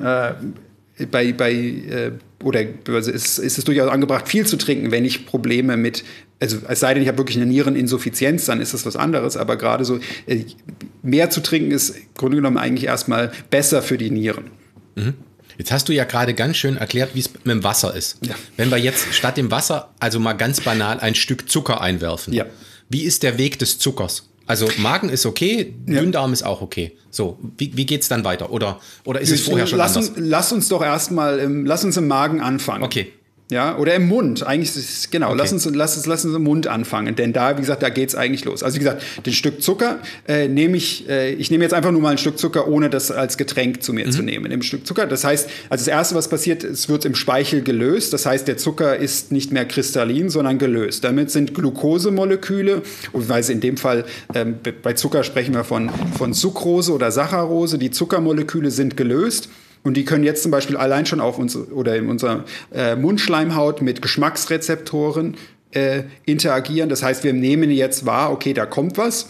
ist es durchaus angebracht, viel zu trinken, wenn ich Probleme also es sei denn, ich habe wirklich eine Niereninsuffizienz, dann ist das was anderes. Aber gerade so mehr zu trinken ist im Grunde genommen eigentlich erstmal besser für die Nieren. Jetzt hast du ja gerade ganz schön erklärt, wie es mit dem Wasser ist. Ja. Wenn wir jetzt statt dem Wasser, also mal ganz banal, ein Stück Zucker einwerfen. Ja. Wie ist der Weg des Zuckers? Also Magen ist okay, Dünndarm ist auch okay. So, wie geht's dann weiter? Oder ist es vorher schon anders? Lass uns doch erstmal im Magen anfangen. Okay. Ja, oder im Mund. Eigentlich ist es, genau, okay. Lass uns im Mund anfangen. Denn da, wie gesagt, da geht's eigentlich los. Also wie gesagt, den Stück Zucker nehme ich nehme jetzt einfach nur mal ein Stück Zucker, ohne das als Getränk zu mir zu nehmen. Im Stück Zucker, das heißt, also das Erste, was passiert, es wird im Speichel gelöst. Das heißt, der Zucker ist nicht mehr kristallin, sondern gelöst. Damit sind Glukosemoleküle, weil in dem Fall bei Zucker sprechen wir von Sucrose oder Saccharose. Die Zuckermoleküle sind gelöst. Und die können jetzt zum Beispiel allein schon auf uns oder in unserer Mundschleimhaut mit Geschmacksrezeptoren interagieren. Das heißt, wir nehmen jetzt wahr, okay, da kommt was.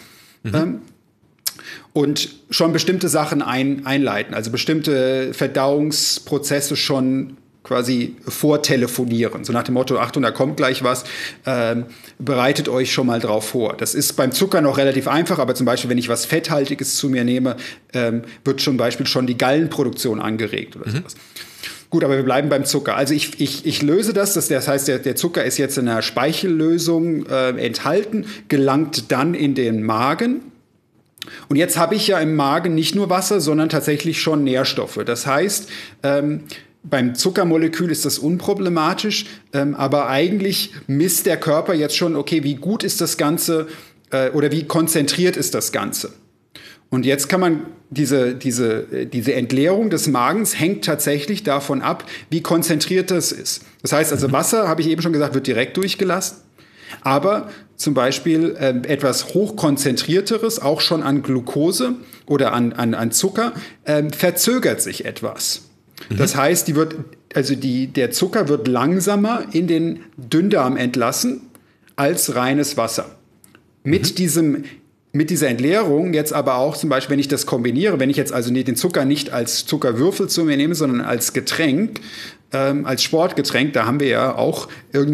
Und schon bestimmte Sachen einleiten, also bestimmte Verdauungsprozesse schon quasi vortelefonieren. So nach dem Motto, Achtung, da kommt gleich was, bereitet euch schon mal drauf vor. Das ist beim Zucker noch relativ einfach, aber zum Beispiel, wenn ich was Fetthaltiges zu mir nehme, wird zum Beispiel schon die Gallenproduktion angeregt oder sowas. Gut, aber wir bleiben beim Zucker. Also ich löse das heißt, der Zucker ist jetzt in einer Speichellösung enthalten, gelangt dann in den Magen. Und jetzt habe ich ja im Magen nicht nur Wasser, sondern tatsächlich schon Nährstoffe. Das heißt, beim Zuckermolekül ist das unproblematisch, aber eigentlich misst der Körper jetzt schon, okay, wie gut ist das Ganze oder wie konzentriert ist das Ganze. Und jetzt kann man diese Entleerung des Magens hängt tatsächlich davon ab, wie konzentriert das ist. Das heißt also, Wasser, habe ich eben schon gesagt, wird direkt durchgelassen. Aber zum Beispiel etwas hochkonzentrierteres, auch schon an Glucose oder an Zucker, verzögert sich etwas. Das heißt, der Zucker wird langsamer in den Dünndarm entlassen, als reines Wasser. Mit dieser Entleerung jetzt aber auch zum Beispiel, wenn ich das kombiniere, wenn ich jetzt also den Zucker nicht als Zuckerwürfel zu mir nehme, sondern als Getränk, als Sportgetränk, da haben wir ja auch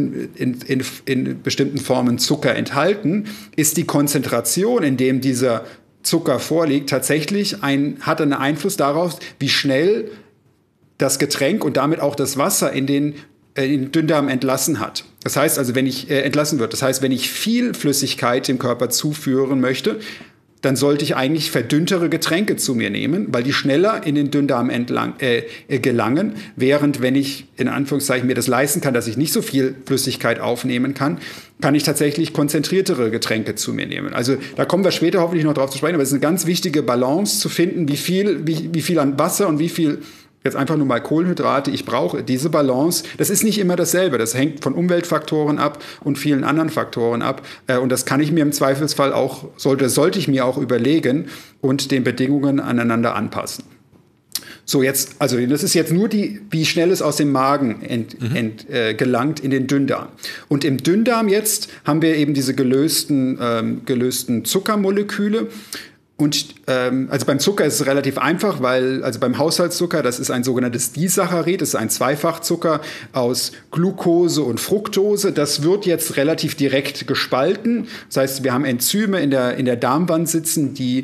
in bestimmten Formen Zucker enthalten, ist die Konzentration, in dem dieser Zucker vorliegt, tatsächlich hat einen Einfluss darauf, wie schnell das Getränk und damit auch das Wasser in den Dünndarm entlassen hat. Das heißt also, wenn ich viel Flüssigkeit dem Körper zuführen möchte, dann sollte ich eigentlich verdünntere Getränke zu mir nehmen, weil die schneller in den Dünndarm gelangen, während wenn ich in Anführungszeichen mir das leisten kann, dass ich nicht so viel Flüssigkeit aufnehmen kann ich tatsächlich konzentriertere Getränke zu mir nehmen. Also da kommen wir später hoffentlich noch drauf zu sprechen, aber es ist eine ganz wichtige Balance zu finden, wie viel an Wasser und wie viel jetzt einfach nur mal Kohlenhydrate ich brauche. Diese Balance, das ist nicht immer dasselbe. Das hängt von Umweltfaktoren ab und vielen anderen Faktoren ab. Und das kann ich mir im Zweifelsfall auch, sollte ich mir auch überlegen und den Bedingungen aneinander anpassen. So, also das ist jetzt nur wie schnell es aus dem Magen gelangt in den Dünndarm. Und im Dünndarm jetzt haben wir eben diese gelösten Zuckermoleküle. Und also beim Zucker ist es relativ einfach, weil also beim Haushaltszucker, das ist ein sogenanntes Disaccharid, das ist ein Zweifachzucker aus Glucose und Fructose. Das wird jetzt relativ direkt gespalten. Das heißt, wir haben Enzyme in der Darmwand sitzen, die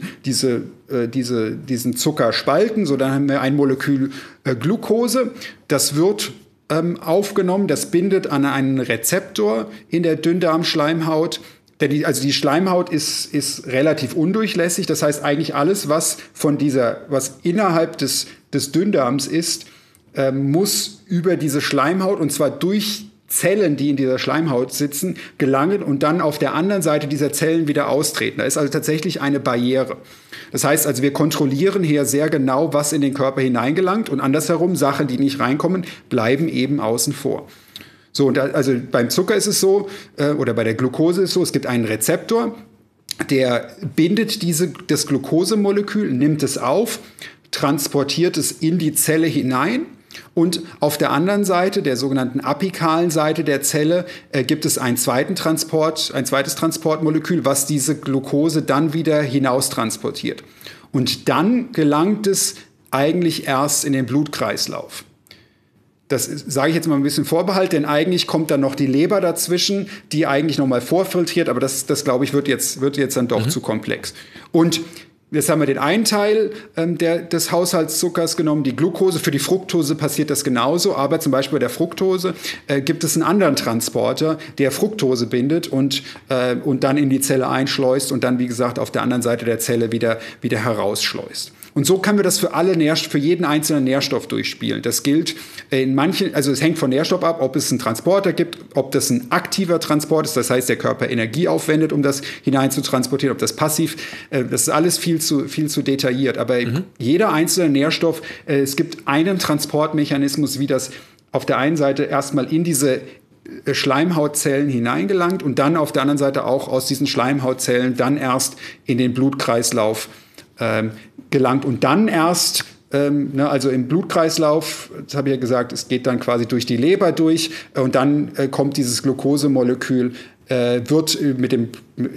diesen Zucker spalten. So, dann haben wir ein Molekül Glucose. Das wird aufgenommen, das bindet an einen Rezeptor in der Dünndarmschleimhaut. Denn die Schleimhaut ist relativ undurchlässig. Das heißt, eigentlich alles, was innerhalb des Dünndarms ist, muss über diese Schleimhaut, und zwar durch Zellen, die in dieser Schleimhaut sitzen, gelangen und dann auf der anderen Seite dieser Zellen wieder austreten. Da ist also tatsächlich eine Barriere. Das heißt also, wir kontrollieren hier sehr genau, was in den Körper hineingelangt, und andersherum, Sachen, die nicht reinkommen, bleiben eben außen vor. So, und also beim Zucker ist es so, oder bei der Glucose ist es so, es gibt einen Rezeptor, der bindet das Glucosemolekül, nimmt es auf, transportiert es in die Zelle hinein, und auf der anderen Seite, der sogenannten apikalen Seite der Zelle, gibt es ein zweites Transportmolekül, was diese Glucose dann wieder hinaus transportiert. Und dann gelangt es eigentlich erst in den Blutkreislauf. Das sage ich jetzt mal ein bisschen Vorbehalt, denn eigentlich kommt dann noch die Leber dazwischen, die eigentlich nochmal vorfiltriert, aber das glaube ich, wird jetzt dann doch zu komplex. Und jetzt haben wir den einen Teil des Haushaltszuckers genommen, die Glucose. Für die Fructose passiert das genauso, aber zum Beispiel bei der Fructose gibt es einen anderen Transporter, der Fructose bindet und dann in die Zelle einschleust und dann, wie gesagt, auf der anderen Seite der Zelle wieder herausschleust. Und so können wir das für jeden einzelnen Nährstoff durchspielen. Das gilt also es hängt von Nährstoff ab, ob es einen Transporter gibt, ob das ein aktiver Transport ist, das heißt, der Körper Energie aufwendet, um das hinein zu transportieren, ob das passiv, das ist alles viel zu detailliert. Aber jeder einzelne Nährstoff, es gibt einen Transportmechanismus, wie das auf der einen Seite erstmal in diese Schleimhautzellen hineingelangt und dann auf der anderen Seite auch aus diesen Schleimhautzellen dann erst in den Blutkreislauf gelangt und dann erst, also im Blutkreislauf, das habe ich ja gesagt, es geht dann quasi durch die Leber durch und dann kommt dieses Glucosemolekül, wird mit dem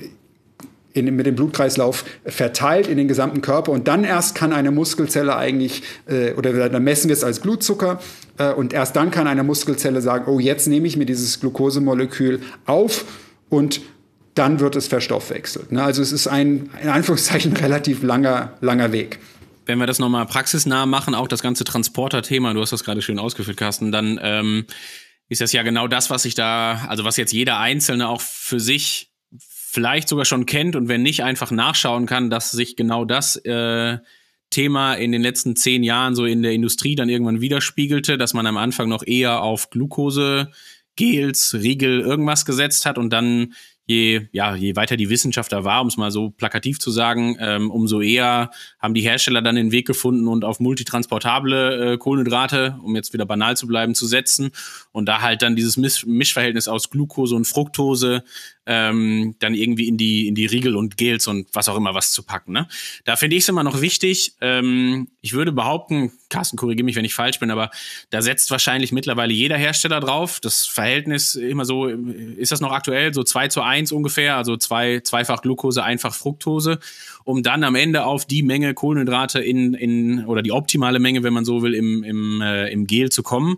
Blutkreislauf verteilt in den gesamten Körper und dann erst kann eine Muskelzelle eigentlich, oder dann messen wir es als Blutzucker und erst dann kann eine Muskelzelle sagen, oh, jetzt nehme ich mir dieses Glucosemolekül auf und dann wird es verstoffwechselt. Also es ist in Anführungszeichen relativ langer Weg. Wenn wir das nochmal praxisnah machen, auch das ganze Transporter-Thema, du hast das gerade schön ausgeführt, Carsten, dann ist das ja genau das, was jetzt jeder Einzelne auch für sich vielleicht sogar schon kennt und wenn nicht, einfach nachschauen kann, dass sich genau das Thema in den letzten 10 Jahren so in der Industrie dann irgendwann widerspiegelte, dass man am Anfang noch eher auf Glucose, Gels, Riegel, irgendwas gesetzt hat und dann je weiter die Wissenschaft da war, um es mal so plakativ zu sagen, umso eher haben die Hersteller dann den Weg gefunden und auf multitransportable Kohlenhydrate, um jetzt wieder banal zu bleiben, zu setzen und da halt dann dieses Mischverhältnis aus Glucose und Fructose dann irgendwie in die Riegel und Gels und was auch immer was zu packen. Ne? Da finde ich es immer noch wichtig. Ich würde behaupten, Carsten, korrigiere mich, wenn ich falsch bin, aber da setzt wahrscheinlich mittlerweile jeder Hersteller drauf. Das Verhältnis immer so, ist das noch aktuell, so 2:1 ungefähr, also zweifach Glucose, einfach Fructose, um dann am Ende auf die Menge Kohlenhydrate oder die optimale Menge, wenn man so will, im Gel zu kommen.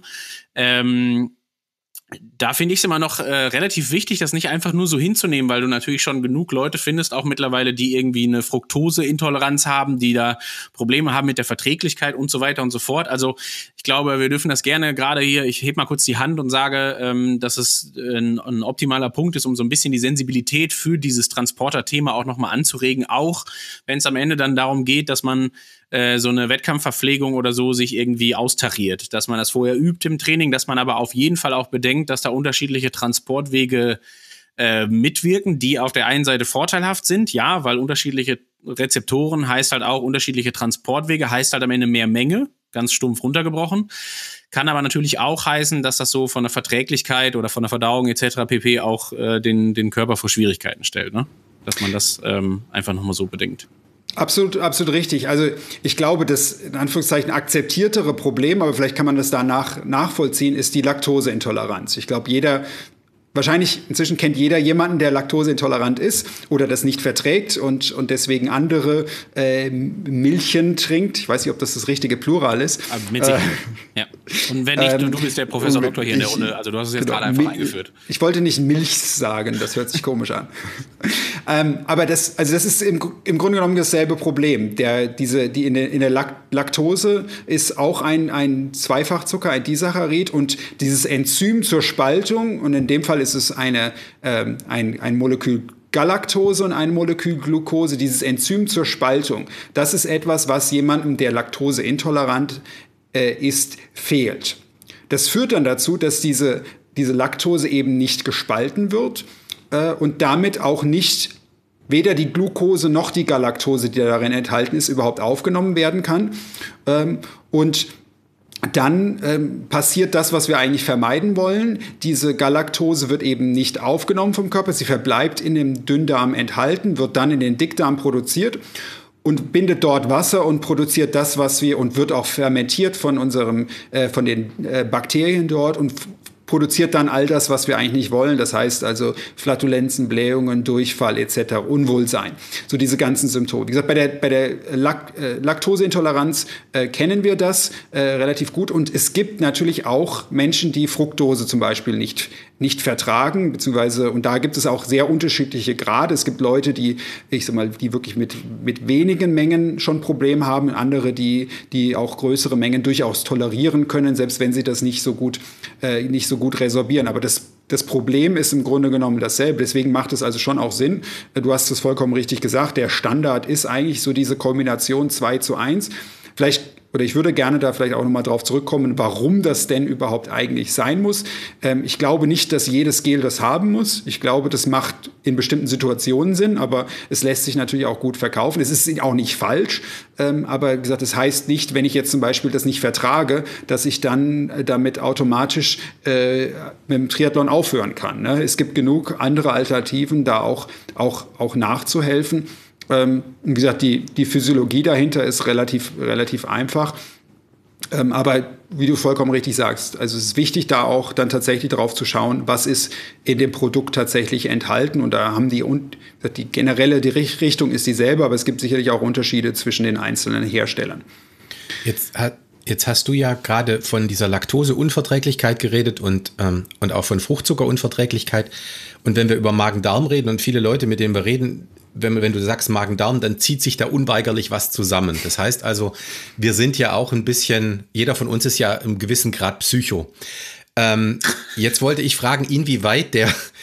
Da finde ich es immer noch relativ wichtig, das nicht einfach nur so hinzunehmen, weil du natürlich schon genug Leute findest, auch mittlerweile, die irgendwie eine Fructoseintoleranz haben, die da Probleme haben mit der Verträglichkeit und so weiter und so fort. Also ich glaube, wir dürfen das gerne gerade hier, ich heb mal kurz die Hand und sage, dass es ein optimaler Punkt ist, um so ein bisschen die Sensibilität für dieses Transporter-Thema auch nochmal anzuregen, auch wenn es am Ende dann darum geht, dass man so eine Wettkampfverpflegung oder so sich irgendwie austariert, dass man das vorher übt im Training, dass man aber auf jeden Fall auch bedenkt, dass da unterschiedliche Transportwege mitwirken, die auf der einen Seite vorteilhaft sind, ja, weil unterschiedliche Rezeptoren heißt halt auch unterschiedliche Transportwege, heißt halt am Ende mehr Menge, ganz stumpf runtergebrochen. Kann aber natürlich auch heißen, dass das so von der Verträglichkeit oder von der Verdauung etc. pp. Auch den Körper vor Schwierigkeiten stellt, ne? Dass man das einfach nochmal so bedenkt. Absolut, absolut richtig. Also ich glaube, das in Anführungszeichen akzeptiertere Problem, aber vielleicht kann man das danach nachvollziehen, ist die Laktoseintoleranz. Ich glaube, wahrscheinlich inzwischen kennt jeder jemanden, der laktoseintolerant ist oder das nicht verträgt und deswegen andere Milchen trinkt. Ich weiß nicht, ob das richtige Plural ist. Aber mit Sicherheit. Ja. Und wenn nicht, du bist der Professor Doktor hier in der Runde. Also du hast es jetzt gerade einfach eingeführt. Ich wollte nicht Milch sagen, das hört sich komisch an. Aber das ist im Grunde genommen dasselbe Problem. In der Laktose ist auch ein Zweifachzucker, ein Disaccharid, und dieses Enzym zur Spaltung, und in dem Fall ist es ein Molekül Galaktose und ein Molekül Glucose, dieses Enzym zur Spaltung. Das ist etwas, was jemandem, der laktoseintolerant ist, fehlt. Das führt dann dazu, dass diese Laktose eben nicht gespalten wird und damit auch nicht weder die Glucose noch die Galaktose, die darin enthalten ist, überhaupt aufgenommen werden kann. Und dann passiert das, was wir eigentlich vermeiden wollen. Diese Galaktose wird eben nicht aufgenommen vom Körper. Sie verbleibt in dem Dünndarm enthalten, wird dann in den Dickdarm produziert und bindet dort Wasser und produziert das, und wird auch fermentiert von den Bakterien dort und produziert dann all das, was wir eigentlich nicht wollen. Das heißt also Flatulenzen, Blähungen, Durchfall etc., Unwohlsein. So diese ganzen Symptome. Wie gesagt, bei der Laktoseintoleranz kennen wir das relativ gut. Und es gibt natürlich auch Menschen, die Fructose zum Beispiel nicht vertragen, beziehungsweise, und da gibt es auch sehr unterschiedliche Grade. Es gibt Leute, die wirklich mit wenigen Mengen schon Probleme haben, andere, die auch größere Mengen durchaus tolerieren können, selbst wenn sie das nicht so gut resorbieren. Aber das Problem ist im Grunde genommen dasselbe. Deswegen macht es also schon auch Sinn. Du hast es vollkommen richtig gesagt. Der Standard ist eigentlich so diese Kombination 2:1. Ich würde gerne da vielleicht auch nochmal drauf zurückkommen, warum das denn überhaupt eigentlich sein muss. Ich glaube nicht, dass jedes Gel das haben muss. Ich glaube, das macht in bestimmten Situationen Sinn, aber es lässt sich natürlich auch gut verkaufen. Es ist auch nicht falsch, aber wie gesagt, das heißt nicht, wenn ich jetzt zum Beispiel das nicht vertrage, dass ich dann damit automatisch mit dem Triathlon aufhören kann. Ne? Es gibt genug andere Alternativen, da auch nachzuhelfen. Wie gesagt, die Physiologie dahinter ist relativ einfach. Aber wie du vollkommen richtig sagst, also es ist wichtig, da auch dann tatsächlich darauf zu schauen, was ist in dem Produkt tatsächlich enthalten. Und da haben die generelle Richtung ist dieselbe, aber es gibt sicherlich auch Unterschiede zwischen den einzelnen Herstellern. Jetzt hast du ja gerade von dieser Laktoseunverträglichkeit geredet und auch von Fruchtzuckerunverträglichkeit. Und wenn wir über Magen-Darm reden und viele Leute, mit denen wir reden, wenn du sagst Magen-Darm, dann zieht sich da unweigerlich was zusammen. Das heißt also, wir sind ja auch ein bisschen, jeder von uns ist ja im gewissen Grad Psycho. Jetzt wollte ich fragen, inwieweit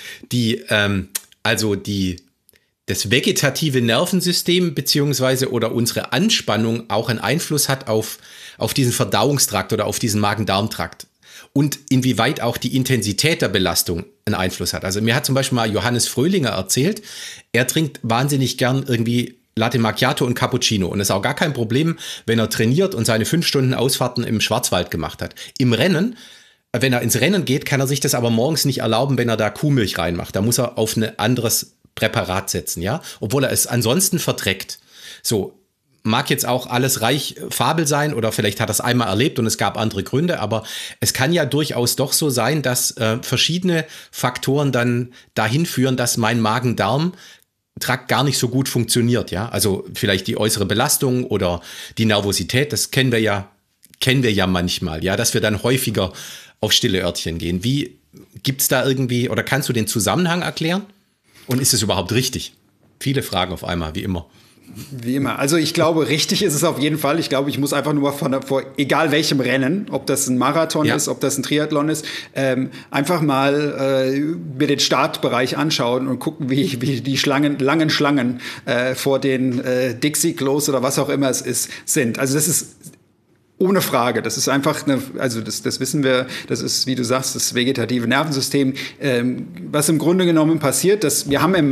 das vegetative Nervensystem beziehungsweise oder unsere Anspannung auch einen Einfluss hat auf diesen Verdauungstrakt oder auf diesen Magen-Darm-Trakt. Und inwieweit auch die Intensität der Belastung einen Einfluss hat. Also mir hat zum Beispiel mal Johannes Fröhlinger erzählt, er trinkt wahnsinnig gern irgendwie Latte Macchiato und Cappuccino. Und es ist auch gar kein Problem, wenn er trainiert und seine 5 Stunden Ausfahrten im Schwarzwald gemacht hat. Im Rennen, wenn er ins Rennen geht, kann er sich das aber morgens nicht erlauben, wenn er da Kuhmilch reinmacht. Da muss er auf ein anderes Präparat setzen, ja, obwohl er es ansonsten verträgt. So, mag jetzt auch alles reich Fabel sein oder vielleicht hat er es einmal erlebt und es gab andere Gründe, aber es kann ja durchaus doch so sein, dass verschiedene Faktoren dann dahin führen, dass mein Magen-Darm-Trakt gar nicht so gut funktioniert, ja. Also vielleicht die äußere Belastung oder die Nervosität, das kennen wir ja manchmal, ja, dass wir dann häufiger auf stille Örtchen gehen. Wie gibt's da irgendwie, oder kannst du den Zusammenhang erklären? Und ist es überhaupt richtig? Viele Fragen auf einmal, wie immer. Wie immer. Also ich glaube, richtig ist es auf jeden Fall. Ich glaube, ich muss einfach nur vor egal welchem Rennen, ob das ein Marathon ist, ob das ein Triathlon ist, einfach mal mir den Startbereich anschauen und gucken, wie die langen Schlangen vor den Dixie-Klos oder was auch immer es ist, sind. Also das ist ohne Frage. Das ist einfach das wissen wir, das ist, wie du sagst, das vegetative Nervensystem. Was im Grunde genommen passiert, dass wir haben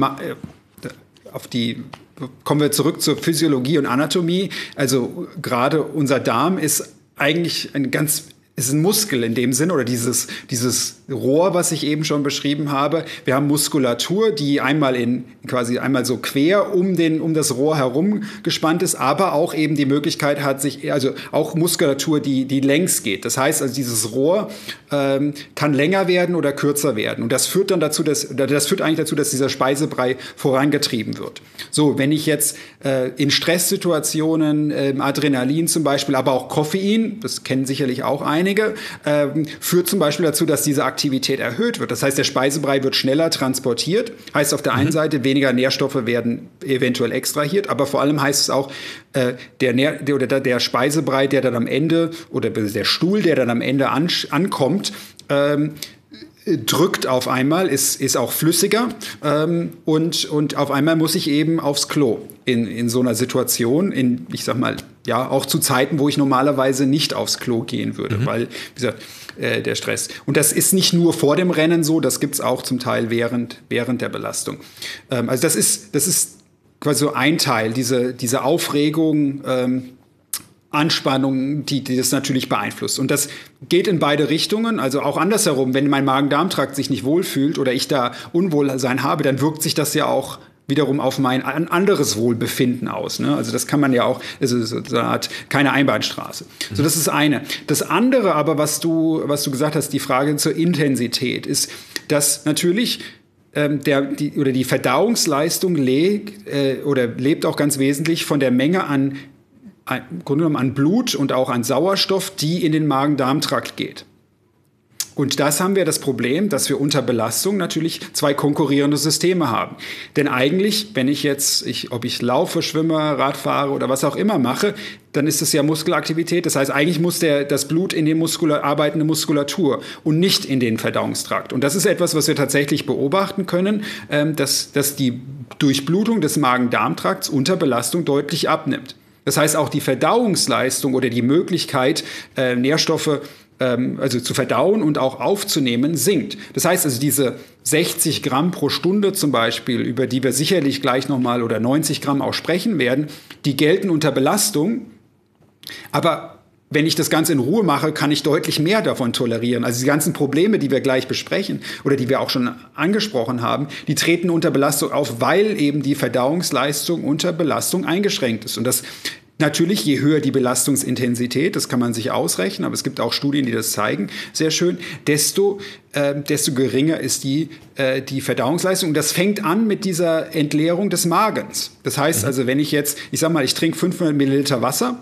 kommen wir zurück zur Physiologie und Anatomie. Also gerade unser Darm ist eigentlich ist ein Muskel in dem Sinn, oder dieses Rohr, was ich eben schon beschrieben habe. Wir haben Muskulatur, die einmal so quer um das Rohr herum gespannt ist, aber auch eben die Möglichkeit hat, also auch Muskulatur, die längs geht. Das heißt also, dieses Rohr kann länger werden oder kürzer werden. Und das führt eigentlich dazu, dass dieser Speisebrei vorangetrieben wird. So, wenn ich jetzt in Stresssituationen, Adrenalin zum Beispiel, aber auch Koffein, das kennen sicherlich auch einige, führt zum Beispiel dazu, dass diese Aktivität erhöht wird. Das heißt, der Speisebrei wird schneller transportiert. Heißt auf der einen Seite, weniger Nährstoffe werden eventuell extrahiert, aber vor allem heißt es auch, der Speisebrei, der dann am Ende, oder der Stuhl, der dann am Ende ankommt, drückt auf einmal, ist auch flüssiger und auf einmal muss ich eben aufs Klo in so einer Situation, ich sag mal, ja, auch zu Zeiten, wo ich normalerweise nicht aufs Klo gehen würde, weil, wie gesagt, der Stress. Und das ist nicht nur vor dem Rennen so, das gibt's auch zum Teil während der Belastung. Also das ist quasi so ein Teil, diese Aufregung, Anspannung, die das natürlich beeinflusst. Und das geht in beide Richtungen, also auch andersherum. Wenn mein Magen-Darm-Trakt sich nicht wohlfühlt oder ich da Unwohlsein habe, dann wirkt sich das ja auch wiederum auf mein anderes Wohlbefinden aus. Ne? Also das kann man ja auch, also so eine Art, keine Einbahnstraße. So, das ist eine. Das andere aber, was du gesagt hast, die Frage zur Intensität, ist, dass natürlich die Verdauungsleistung lebt auch ganz wesentlich von der Menge im Grunde genommen an Blut und auch an Sauerstoff, die in den Magen-Darm-Trakt geht. Und das haben wir das Problem, dass wir unter Belastung natürlich zwei konkurrierende Systeme haben. Denn eigentlich, wenn ob ich laufe, schwimme, Rad fahre oder was auch immer mache, dann ist es ja Muskelaktivität. Das heißt, eigentlich muss das Blut in die arbeitende Muskulatur und nicht in den Verdauungstrakt. Und das ist etwas, was wir tatsächlich beobachten können, dass die Durchblutung des Magen-Darm-Trakts unter Belastung deutlich abnimmt. Das heißt, auch die Verdauungsleistung oder die Möglichkeit, Nährstoffe also zu verdauen und auch aufzunehmen, sinkt. Das heißt also, diese 60 Gramm pro Stunde zum Beispiel, über die wir sicherlich gleich nochmal, oder 90 Gramm auch sprechen werden, die gelten unter Belastung. Aber wenn ich das Ganze in Ruhe mache, kann ich deutlich mehr davon tolerieren. Also die ganzen Probleme, die wir gleich besprechen oder die wir auch schon angesprochen haben, die treten unter Belastung auf, weil eben die Verdauungsleistung unter Belastung eingeschränkt ist. Und das natürlich, je höher die Belastungsintensität, das kann man sich ausrechnen, aber es gibt auch Studien, die das zeigen, sehr schön, desto geringer ist die Verdauungsleistung. Und das fängt an mit dieser Entleerung des Magens. Das heißt also, wenn ich trinke 500 Milliliter Wasser,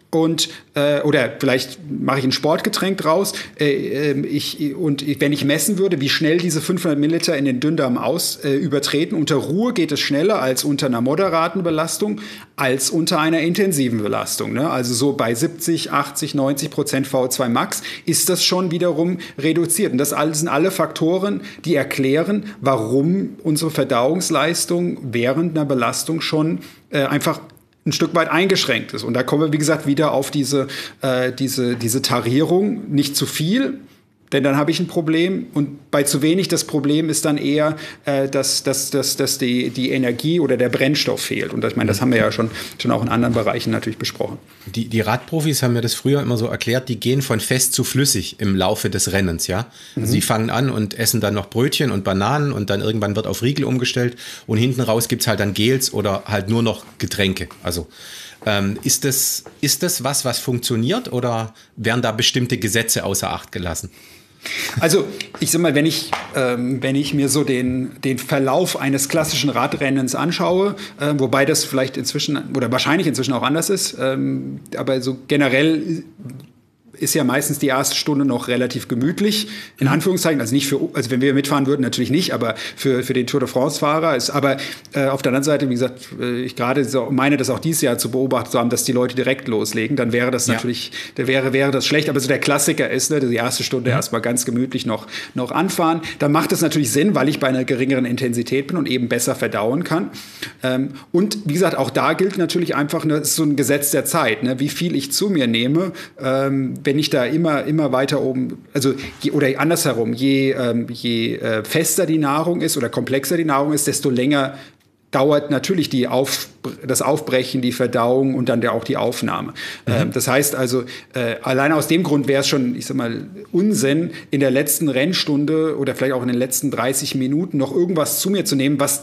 oder vielleicht mache ich ein Sportgetränk draus, wenn ich messen würde, wie schnell diese 500 Milliliter in den Dünndarm übertreten, unter Ruhe geht es schneller als unter einer moderaten Belastung, als unter einer intensiven Belastung. Ne? Also so bei 70, 80, 90% VO2 Max ist das schon wiederum reduziert. Und das alles sind alle Faktoren, die erklären, warum unsere Verdauungsleistung während einer Belastung schon einfach ein Stück weit eingeschränkt ist. Und da kommen wir, wie gesagt, wieder auf diese Tarierung, nicht zu viel, denn dann habe ich ein Problem. Und bei zu wenig, das Problem ist dann eher, dass die Energie oder der Brennstoff fehlt. Und ich meine, das haben wir ja schon auch in anderen Bereichen natürlich besprochen. Die Radprofis haben mir das früher immer so erklärt, die gehen von fest zu flüssig im Laufe des Rennens, ja. Also sie fangen an und essen dann noch Brötchen und Bananen und dann irgendwann wird auf Riegel umgestellt und hinten raus gibt's halt dann Gels oder halt nur noch Getränke. Also Ist das was funktioniert oder werden da bestimmte Gesetze außer Acht gelassen? Also ich sag mal, wenn ich mir so den Verlauf eines klassischen Radrennens anschaue, wobei das vielleicht inzwischen oder wahrscheinlich inzwischen auch anders ist, aber so generell ist ja meistens die erste Stunde noch relativ gemütlich, in Anführungszeichen, also wenn wir mitfahren würden, natürlich nicht, aber für den Tour de France-Fahrer ist, aber auf der anderen Seite, wie gesagt, ich gerade meine, das auch dieses Jahr zu beobachten zu haben, dass die Leute direkt loslegen, dann wäre das natürlich, wäre das schlecht, aber so der Klassiker ist, ne, die erste Stunde erstmal ganz gemütlich noch anfahren, dann macht es natürlich Sinn, weil ich bei einer geringeren Intensität bin und eben besser verdauen kann. Und wie gesagt, auch da gilt natürlich einfach, ne, so ein Gesetz der Zeit, ne, wie viel ich zu mir nehme, wenn ich da immer weiter oben, also oder andersherum, je fester die Nahrung ist oder komplexer die Nahrung ist, desto länger dauert natürlich das Aufbrechen, die Verdauung und dann auch die Aufnahme. Das heißt also, allein aus dem Grund wäre es schon, ich sag mal, Unsinn, in der letzten Rennstunde oder vielleicht auch in den letzten 30 Minuten noch irgendwas zu mir zu nehmen, was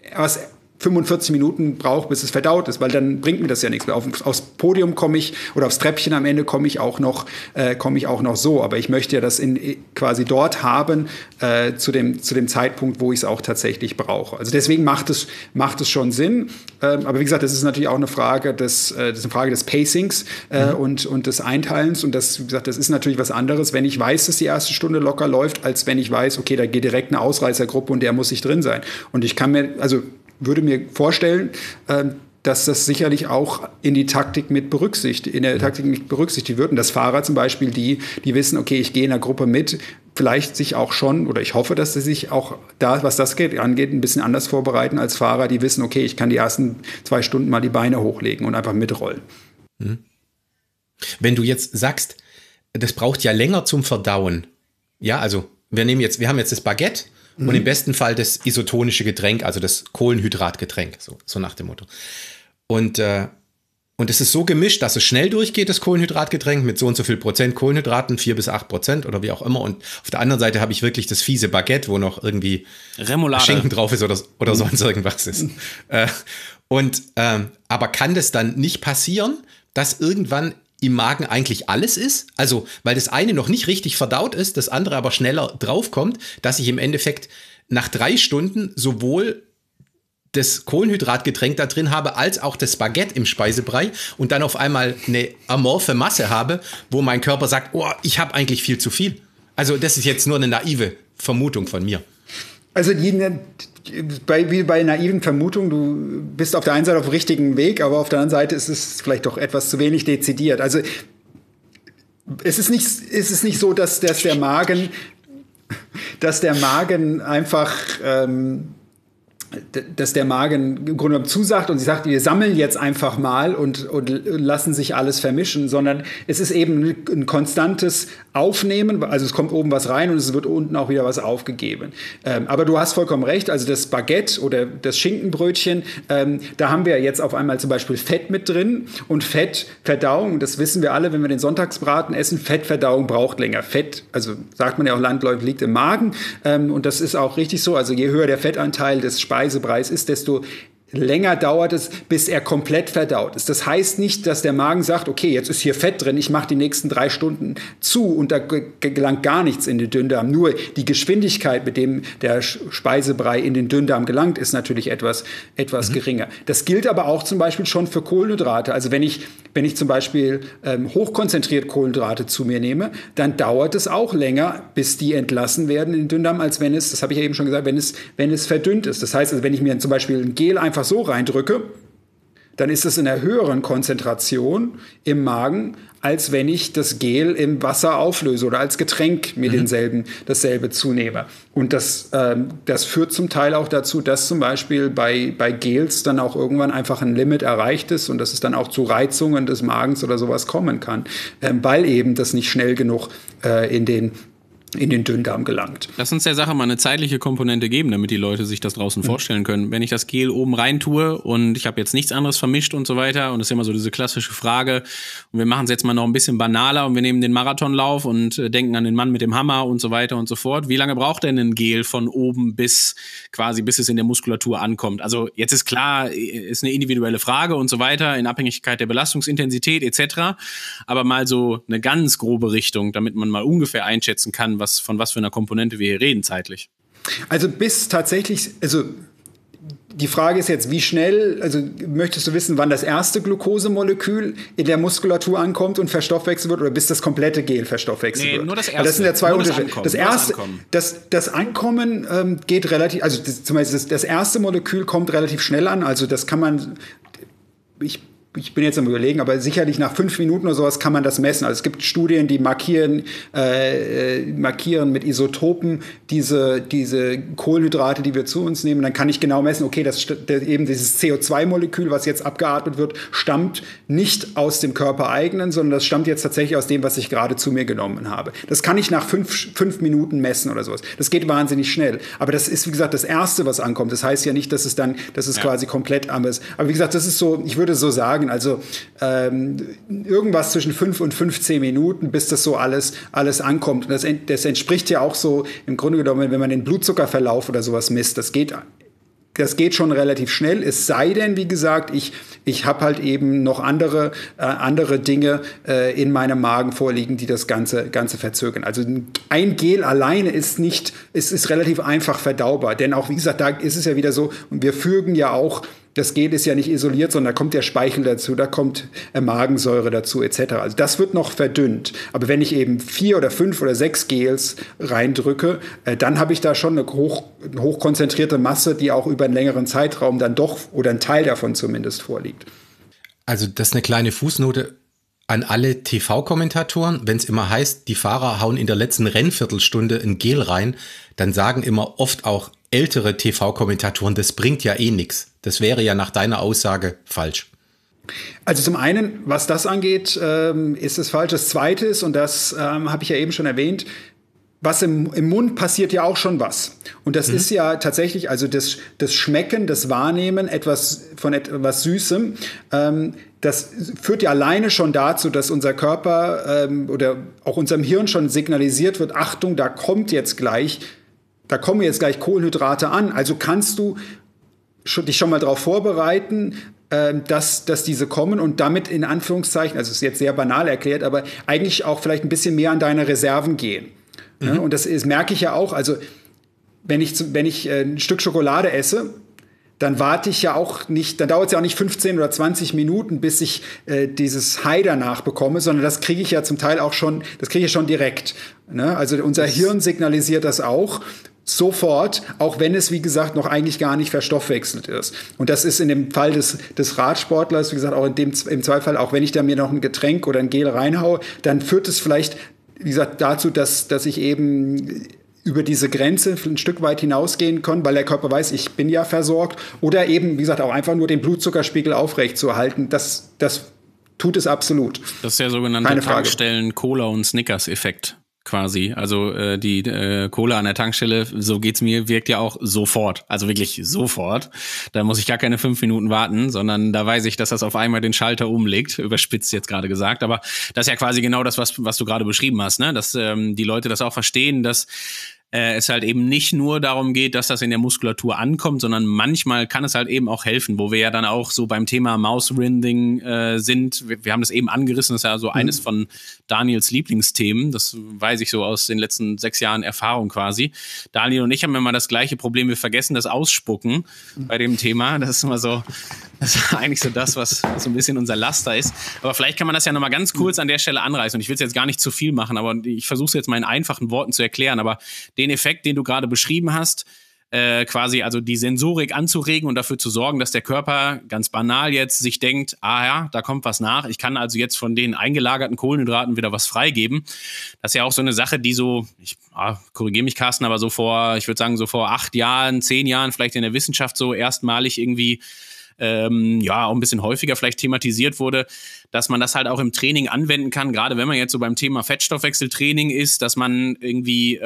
45 Minuten braucht, bis es verdaut ist, weil dann bringt mir das ja nichts mehr. Aufs Podium komme ich oder aufs Treppchen am Ende komme ich auch noch so. Aber ich möchte ja das quasi dort haben zu dem Zeitpunkt, wo ich es auch tatsächlich brauche. Also deswegen macht es schon Sinn. Aber wie gesagt, das ist natürlich auch eine Frage des Pacings und des Einteilens. Und das, wie gesagt, das ist natürlich was anderes, wenn ich weiß, dass die erste Stunde locker läuft, als wenn ich weiß, okay, da geht direkt eine Ausreißergruppe und der muss sich drin sein. Und ich würde mir vorstellen, dass das sicherlich auch in der Taktik mit berücksichtigt wird. Und dass Fahrer zum Beispiel, die wissen, okay, ich gehe in der Gruppe mit, vielleicht sich auch schon, oder ich hoffe, dass sie sich auch da, was das angeht, ein bisschen anders vorbereiten als Fahrer, die wissen, okay, ich kann die ersten 2 Stunden mal die Beine hochlegen und einfach mitrollen. Wenn du jetzt sagst, das braucht ja länger zum Verdauen. Ja, also wir haben jetzt das Baguette. Und im besten Fall das isotonische Getränk, also das Kohlenhydratgetränk, so nach dem Motto. Und es ist so gemischt, dass es schnell durchgeht, das Kohlenhydratgetränk, mit so und so viel Prozent Kohlenhydraten, 4-8% oder wie auch immer. Und auf der anderen Seite habe ich wirklich das fiese Baguette, wo noch irgendwie Remoulade, Schinken drauf ist oder sonst irgendwas ist. Aber kann das dann nicht passieren, dass irgendwann im Magen eigentlich alles ist, also weil das eine noch nicht richtig verdaut ist, das andere aber schneller draufkommt, dass ich im Endeffekt nach 3 Stunden sowohl das Kohlenhydratgetränk da drin habe, als auch das Baguette im Speisebrei und dann auf einmal eine amorphe Masse habe, wo mein Körper sagt, oh, ich habe eigentlich viel zu viel. Also das ist jetzt nur eine naive Vermutung von mir. Also wie bei naiven Vermutungen, du bist auf der einen Seite auf dem richtigen Weg, aber auf der anderen Seite ist es vielleicht doch etwas zu wenig dezidiert. Also es ist nicht so, dass der Magen einfach dass der Magen im Grunde genommen zusagt und sie sagt, wir sammeln jetzt einfach mal und lassen sich alles vermischen, sondern es ist eben ein konstantes Aufnehmen, also es kommt oben was rein und es wird unten auch wieder was aufgegeben. Aber du hast vollkommen recht, also das Baguette oder das Schinkenbrötchen, da haben wir jetzt auf einmal zum Beispiel Fett mit drin und Fettverdauung, das wissen wir alle, wenn wir den Sonntagsbraten essen, Fettverdauung braucht länger. Fett, also sagt man ja auch landläufig, liegt im Magen und das ist auch richtig so, also je höher der Fettanteil des Speisepreis ist, desto länger dauert es, bis er komplett verdaut ist. Das heißt nicht, dass der Magen sagt, okay, jetzt ist hier Fett drin, ich mache die nächsten 3 Stunden zu und da gelangt gar nichts in den Dünndarm. Nur die Geschwindigkeit, mit dem der Speisebrei in den Dünndarm gelangt, ist natürlich etwas geringer. Das gilt aber auch zum Beispiel schon für Kohlenhydrate. Also wenn ich zum Beispiel hochkonzentriert Kohlenhydrate zu mir nehme, dann dauert es auch länger, bis die entlassen werden in den Dünndarm, als wenn es, das habe ich ja eben schon gesagt, wenn es verdünnt ist. Das heißt, also wenn ich mir zum Beispiel ein Gel einfach so reindrücke, dann ist es in einer höheren Konzentration im Magen, als wenn ich das Gel im Wasser auflöse oder als Getränk mir dasselbe zunehme. Und das führt zum Teil auch dazu, dass zum Beispiel bei Gels dann auch irgendwann einfach ein Limit erreicht ist und dass es dann auch zu Reizungen des Magens oder sowas kommen kann, weil eben das nicht schnell genug in den in den Dünndarm gelangt. Lass uns der Sache mal eine zeitliche Komponente geben, damit die Leute sich das draußen vorstellen können. Wenn ich das Gel oben rein tue und ich habe jetzt nichts anderes vermischt und so weiter, und das ist immer so diese klassische Frage, und wir machen es jetzt mal noch ein bisschen banaler und wir nehmen den Marathonlauf und denken an den Mann mit dem Hammer und so weiter und so fort. Wie lange braucht denn ein Gel von oben bis es in der Muskulatur ankommt? Also jetzt ist klar, ist eine individuelle Frage und so weiter, in Abhängigkeit der Belastungsintensität etc., aber mal so eine ganz grobe Richtung, damit man mal ungefähr einschätzen kann, von was für einer Komponente wir hier reden zeitlich. Also die Frage ist jetzt, wie schnell, also möchtest du wissen, wann das erste Glukosemolekül in der Muskulatur ankommt und verstoffwechselt wird, oder bis das komplette Gel verstoffwechselt wird? Nur das erste. Das sind ja zwei Unterschiede. Das Ankommen geht relativ, also zum Beispiel das erste Molekül kommt relativ schnell an, also das kann man, ich bin jetzt am Überlegen, aber sicherlich nach 5 Minuten oder sowas kann man das messen. Also es gibt Studien, die markieren mit Isotopen diese Kohlenhydrate, die wir zu uns nehmen. Dann kann ich genau messen, okay, eben dieses CO2-Molekül, was jetzt abgeatmet wird, stammt nicht aus dem körpereigenen, sondern das stammt jetzt tatsächlich aus dem, was ich gerade zu mir genommen habe. Das kann ich nach 5 Minuten messen oder sowas. Das geht wahnsinnig schnell. Aber das ist, wie gesagt, das Erste, was ankommt. Das heißt ja nicht, dass es quasi komplett anders ist. Aber wie gesagt, das ist so, ich würde so sagen, also irgendwas zwischen 5 und 15 Minuten, bis das so alles ankommt. Und das entspricht ja auch so im Grunde genommen, wenn man den Blutzuckerverlauf oder sowas misst. Das geht schon relativ schnell, es sei denn, wie gesagt, ich habe halt eben noch andere Dinge in meinem Magen vorliegen, die das Ganze verzögern. Also ein Gel alleine ist relativ einfach verdaubar, denn auch, wie gesagt, da ist es ja wieder so, und wir fügen ja auch, das Gel ist ja nicht isoliert, sondern da kommt der Speichel dazu, da kommt Magensäure dazu etc. Also das wird noch verdünnt. Aber wenn ich eben 4 oder 5 oder 6 Gels reindrücke, dann habe ich da schon eine hochkonzentrierte Masse, die auch über einen längeren Zeitraum dann doch, oder ein Teil davon zumindest, vorliegt. Also das ist eine kleine Fußnote an alle TV-Kommentatoren. Wenn es immer heißt, die Fahrer hauen in der letzten Rennviertelstunde ein Gel rein, dann sagen immer oft auch ältere TV-Kommentatoren, das bringt ja eh nichts. Das wäre ja nach deiner Aussage falsch. Also zum einen, was das angeht, ist es falsch. Das Zweite ist, und das habe ich ja eben schon erwähnt, was im Mund passiert ja auch schon was. Und das ist ja tatsächlich, also das Schmecken, das Wahrnehmen von etwas Süßem, das führt ja alleine schon dazu, dass unser Körper oder auch unserem Hirn schon signalisiert wird, Achtung, da kommen jetzt gleich Kohlenhydrate an. Also kannst du dich schon mal darauf vorbereiten, dass diese kommen und damit in Anführungszeichen, also es ist jetzt sehr banal erklärt, aber eigentlich auch vielleicht ein bisschen mehr an deine Reserven gehen. Mhm. Ja, und das merke ich ja auch, also wenn ich ein Stück Schokolade esse, dann warte ich ja auch nicht, dann dauert es ja auch nicht 15 oder 20 Minuten, bis ich dieses High danach bekomme, sondern das kriege ich ja zum Teil auch schon, das kriege ich schon direkt. Ne? Also unser Hirn signalisiert das auch sofort, auch wenn es, wie gesagt, noch eigentlich gar nicht verstoffwechselt ist. Und das ist in dem Fall des Radsportlers, wie gesagt, auch im Zweifel, auch wenn ich da mir noch ein Getränk oder ein Gel reinhaue, dann führt es vielleicht, wie gesagt, dazu, dass ich eben über diese Grenze ein Stück weit hinausgehen kann, weil der Körper weiß, ich bin ja versorgt. Oder eben, wie gesagt, auch einfach nur den Blutzuckerspiegel aufrechtzuerhalten. Das tut es absolut. Das ist der sogenannte Tankstellen-Cola- und Snickers-Effekt quasi. Also die Cola an der Tankstelle, so geht's mir, wirkt ja auch sofort. Also wirklich sofort. Da muss ich gar keine 5 Minuten warten, sondern da weiß ich, dass das auf einmal den Schalter umlegt. Überspitzt jetzt gerade gesagt. Aber das ist ja quasi genau das, was du gerade beschrieben hast, ne? Dass die Leute das auch verstehen, dass es halt eben nicht nur darum geht, dass das in der Muskulatur ankommt, sondern manchmal kann es halt eben auch helfen, wo wir ja dann auch so beim Thema Mouse-Rinding sind. Wir haben das eben angerissen, das ist ja so eines von Daniels Lieblingsthemen. Das weiß ich so aus den letzten 6 Jahren Erfahrung quasi. Daniel und ich haben immer das gleiche Problem, wir vergessen das Ausspucken bei dem Thema. Das ist immer so, das ist eigentlich so das, was so ein bisschen unser Laster ist. Aber vielleicht kann man das ja nochmal ganz kurz an der Stelle anreißen. Und ich will es jetzt gar nicht zu viel machen, aber ich versuche es jetzt mal in einfachen Worten zu erklären. Aber den Effekt, den du gerade beschrieben hast, quasi also die Sensorik anzuregen und dafür zu sorgen, dass der Körper ganz banal jetzt sich denkt, ja, da kommt was nach. Ich kann also jetzt von den eingelagerten Kohlenhydraten wieder was freigeben. Das ist ja auch so eine Sache, die so, korrigiere mich Carsten, aber so vor 8 Jahren, 10 Jahren vielleicht in der Wissenschaft so erstmalig irgendwie auch ein bisschen häufiger vielleicht thematisiert wurde, dass man das halt auch im Training anwenden kann, gerade wenn man jetzt so beim Thema Fettstoffwechseltraining ist, dass man irgendwie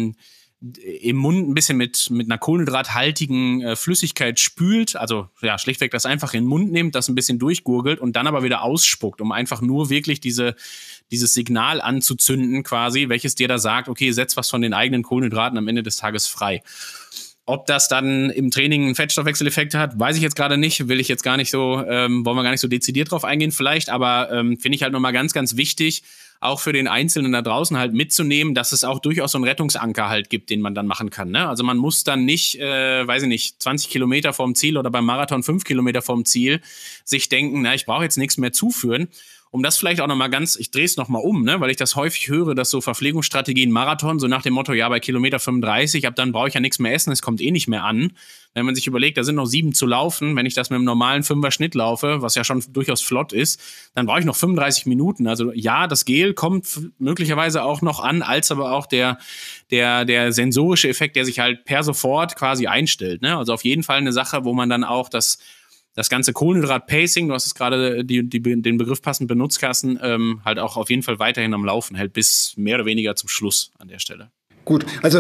im Mund ein bisschen mit einer kohlenhydrathaltigen Flüssigkeit spült, also ja, schlichtweg das einfach in den Mund nimmt, das ein bisschen durchgurgelt und dann aber wieder ausspuckt, um einfach nur wirklich dieses Signal anzuzünden quasi, welches dir da sagt, okay, setz was von den eigenen Kohlenhydraten am Ende des Tages frei. Ob das dann im Training einen Fettstoffwechseleffekt hat, weiß ich jetzt gerade nicht, will ich jetzt gar nicht so, wollen wir gar nicht so dezidiert drauf eingehen vielleicht, aber finde ich halt nochmal ganz, ganz wichtig, auch für den Einzelnen da draußen halt mitzunehmen, dass es auch durchaus so einen Rettungsanker halt gibt, den man dann machen kann. Ne? Also man muss dann nicht, 20 Kilometer vorm Ziel oder beim Marathon 5 Kilometer vorm Ziel sich denken, ich brauche jetzt nichts mehr zuführen. Um das vielleicht auch nochmal ich drehe es nochmal um, ne, weil ich das häufig höre, dass so Verpflegungsstrategien Marathon, so nach dem Motto, ja, bei Kilometer 35, ab dann brauche ich ja nichts mehr essen, es kommt eh nicht mehr an. Wenn man sich überlegt, da sind noch 7 zu laufen, wenn ich das mit einem normalen 5er-Schnitt laufe, was ja schon durchaus flott ist, dann brauche ich noch 35 Minuten. Also ja, das Gel kommt möglicherweise auch noch an, als aber auch der sensorische Effekt, der sich halt per sofort quasi einstellt. Ne? Also auf jeden Fall eine Sache, wo man dann auch das ganze Kohlenhydrat-Pacing, du hast es gerade den Begriff passend benutzt, Carsten, halt auch auf jeden Fall weiterhin am Laufen hält, bis mehr oder weniger zum Schluss an der Stelle. Gut, also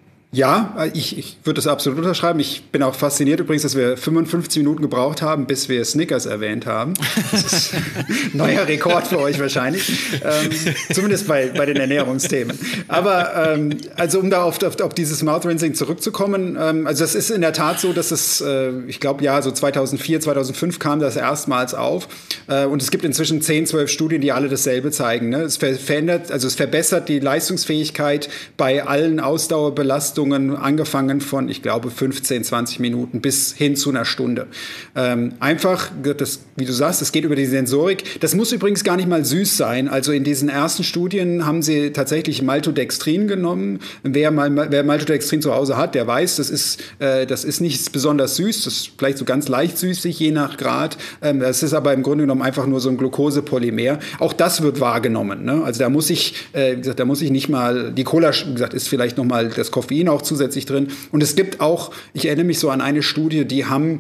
ja, ich würde das absolut unterschreiben. Ich bin auch fasziniert übrigens, dass wir 55 Minuten gebraucht haben, bis wir Snickers erwähnt haben. Das ist ein neuer Rekord für euch wahrscheinlich. Zumindest bei den Ernährungsthemen. Aber also um da auf dieses Mouth-Rinsing zurückzukommen, also das ist in der Tat so, dass es, ich glaube, ja, so 2004, 2005 kam das erstmals auf. Und es gibt inzwischen 10, 12 Studien, die alle dasselbe zeigen. Ne? Es verbessert die Leistungsfähigkeit bei allen Ausdauerbelastungen, angefangen von, ich glaube, 15, 20 Minuten bis hin zu einer Stunde. Einfach, wie du sagst, es geht über die Sensorik. Das muss übrigens gar nicht mal süß sein. Also in diesen ersten Studien haben sie tatsächlich Maltodextrin genommen. Wer Maltodextrin zu Hause hat, der weiß, das ist nicht besonders süß. Das ist vielleicht so ganz leicht süßig, je nach Grad. Das ist aber im Grunde genommen einfach nur so ein Glukosepolymer. Auch das wird wahrgenommen. Ne? Also da muss ich nicht mal, die Cola, wie gesagt, ist vielleicht noch mal das Koffein auch zusätzlich drin. Und es gibt auch, ich erinnere mich so an eine Studie, die haben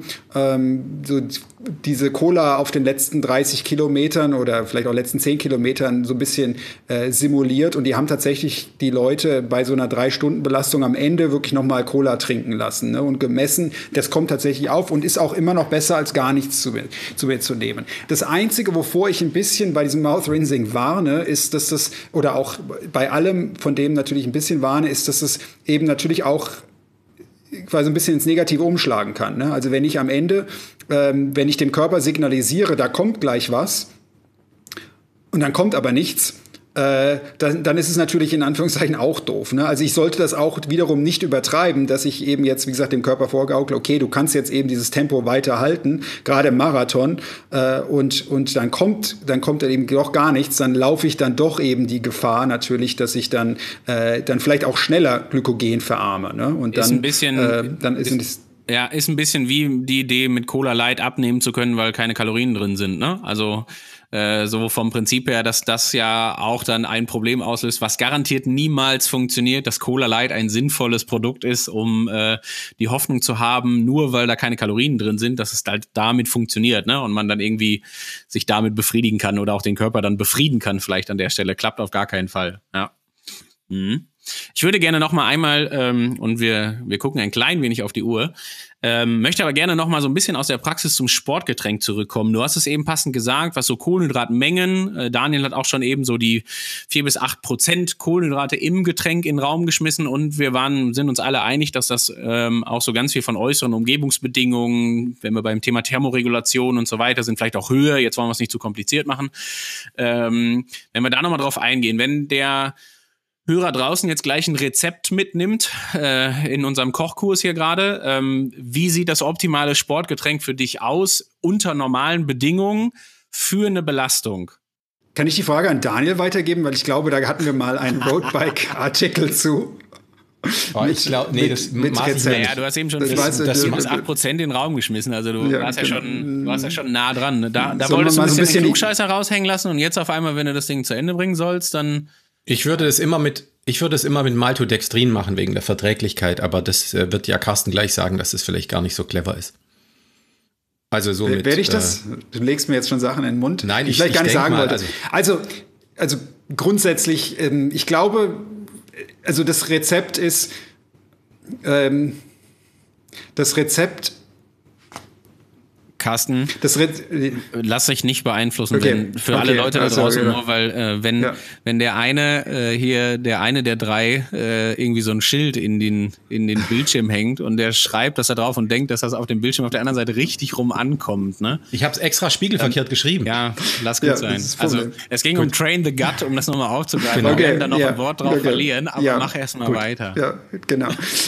so diese Cola auf den letzten 30 Kilometern oder vielleicht auch letzten 10 Kilometern so ein bisschen simuliert. Und die haben tatsächlich die Leute bei so einer 3-Stunden-Belastung am Ende wirklich nochmal Cola trinken lassen, ne? Und gemessen. Das kommt tatsächlich auf und ist auch immer noch besser, als gar nichts zu nehmen. Das Einzige, wovor ich ein bisschen bei diesem Mouth-Rinsing warne, ist, dass das, oder auch bei allem, von dem natürlich ein bisschen warne, ist, dass es eben natürlich auch quasi ein bisschen ins Negative umschlagen kann. Ne? Also wenn ich am Ende, wenn ich dem Körper signalisiere, da kommt gleich was und dann kommt aber nichts, dann ist es natürlich in Anführungszeichen auch doof. Ne? Also ich sollte das auch wiederum nicht übertreiben, dass ich eben jetzt, wie gesagt, dem Körper vorgaukle, okay, du kannst jetzt eben dieses Tempo weiterhalten, gerade im Marathon, und dann kommt eben doch gar nichts, dann laufe ich dann doch eben die Gefahr natürlich, dass ich dann vielleicht auch schneller Glykogen verarme. Ne? Und dann, ist ein bisschen wie die Idee, mit Cola Light abnehmen zu können, weil keine Kalorien drin sind. Ne? Also so vom Prinzip her, dass das ja auch dann ein Problem auslöst, was garantiert niemals funktioniert, dass Cola Light ein sinnvolles Produkt ist, um die Hoffnung zu haben, nur weil da keine Kalorien drin sind, dass es halt damit funktioniert, ne? Und man dann irgendwie sich damit befriedigen kann oder auch den Körper dann befrieden kann vielleicht an der Stelle. Klappt auf gar keinen Fall. Ja. Ich würde gerne noch mal einmal, und wir gucken ein klein wenig auf die Uhr, möchte aber gerne noch mal so ein bisschen aus der Praxis zum Sportgetränk zurückkommen. Du hast es eben passend gesagt, was so Kohlenhydratmengen, Daniel hat auch schon eben so die 4-8% Kohlenhydrate im Getränk in den Raum geschmissen und wir sind uns alle einig, dass das auch so ganz viel von äußeren Umgebungsbedingungen, wenn wir beim Thema Thermoregulation und so weiter sind, vielleicht auch höher, jetzt wollen wir es nicht zu kompliziert machen. Wenn wir da noch mal drauf eingehen, wenn der Hörer draußen jetzt gleich ein Rezept mitnimmt, in unserem Kochkurs hier gerade. Wie sieht das optimale Sportgetränk für dich aus, unter normalen Bedingungen, für eine Belastung? Kann ich die Frage an Daniel weitergeben? Weil ich glaube, da hatten wir mal einen Roadbike-Artikel zu. Ich glaube, nee, das mit Rezept. Ja, du hast eben schon das 8% in den Raum geschmissen. Also du warst ja schon nah dran. Ne? Da wolltest du ein bisschen den Klugscheißer raushängen lassen und jetzt auf einmal, wenn du das Ding zu Ende bringen sollst, dann... Ich würde es immer mit Maltodextrin machen wegen der Verträglichkeit, aber das wird ja Carsten gleich sagen, dass es vielleicht gar nicht so clever ist. Also so mit, werde ich das? Du legst mir jetzt schon Sachen in den Mund, nein, die ich vielleicht gar nicht sagen mal, wollte. Also grundsätzlich, ich glaube, also das Rezept ist, Carsten, lass dich nicht beeinflussen, denn für alle Leute da draußen, nur weil wenn der eine der drei irgendwie so ein Schild in den Bildschirm hängt und der schreibt das da drauf und denkt, dass das auf dem Bildschirm auf der anderen Seite richtig rum ankommt. Ne? Ich habe es extra spiegelverkehrt geschrieben. Ja, lass gut sein. Also es ging um Train the Gut, um das nochmal aufzugreifen. Wir werden da noch ein Wort drauf verlieren, aber mach erst mal weiter. Ja, genau.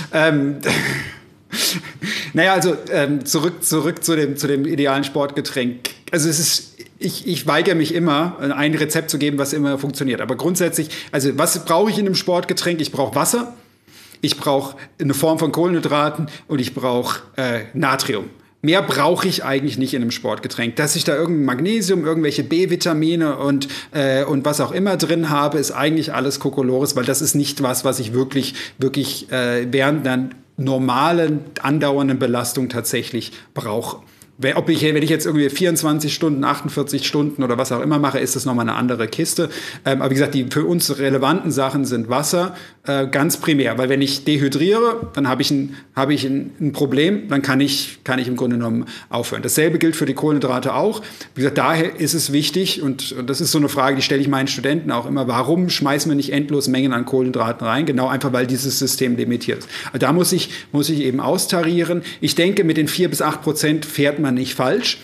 Naja, also zurück zu dem idealen Sportgetränk. Also ich weigere mich immer, ein Rezept zu geben, was immer funktioniert. Aber grundsätzlich, also was brauche ich in einem Sportgetränk? Ich brauche Wasser, ich brauche eine Form von Kohlenhydraten und ich brauche Natrium. Mehr brauche ich eigentlich nicht in einem Sportgetränk. Dass ich da irgendein Magnesium, irgendwelche B-Vitamine und was auch immer drin habe, ist eigentlich alles Kokolores, weil das ist nicht was ich wirklich während einer normalen, andauernden Belastung tatsächlich brauche. Wenn ich jetzt irgendwie 24 Stunden, 48 Stunden oder was auch immer mache, ist das nochmal eine andere Kiste. Aber wie gesagt, die für uns relevanten Sachen sind Wasser, ganz primär. Weil wenn ich dehydriere, dann habe ich ein Problem, dann kann ich im Grunde genommen aufhören. Dasselbe gilt für die Kohlenhydrate auch. Wie gesagt, daher ist es wichtig, und das ist so eine Frage, die stelle ich meinen Studenten auch immer, warum schmeißen wir nicht endlos Mengen an Kohlenhydraten rein? Genau einfach, weil dieses System limitiert ist. Also da muss ich eben austarieren. Ich denke, mit den 4-8% fährt man nicht falsch.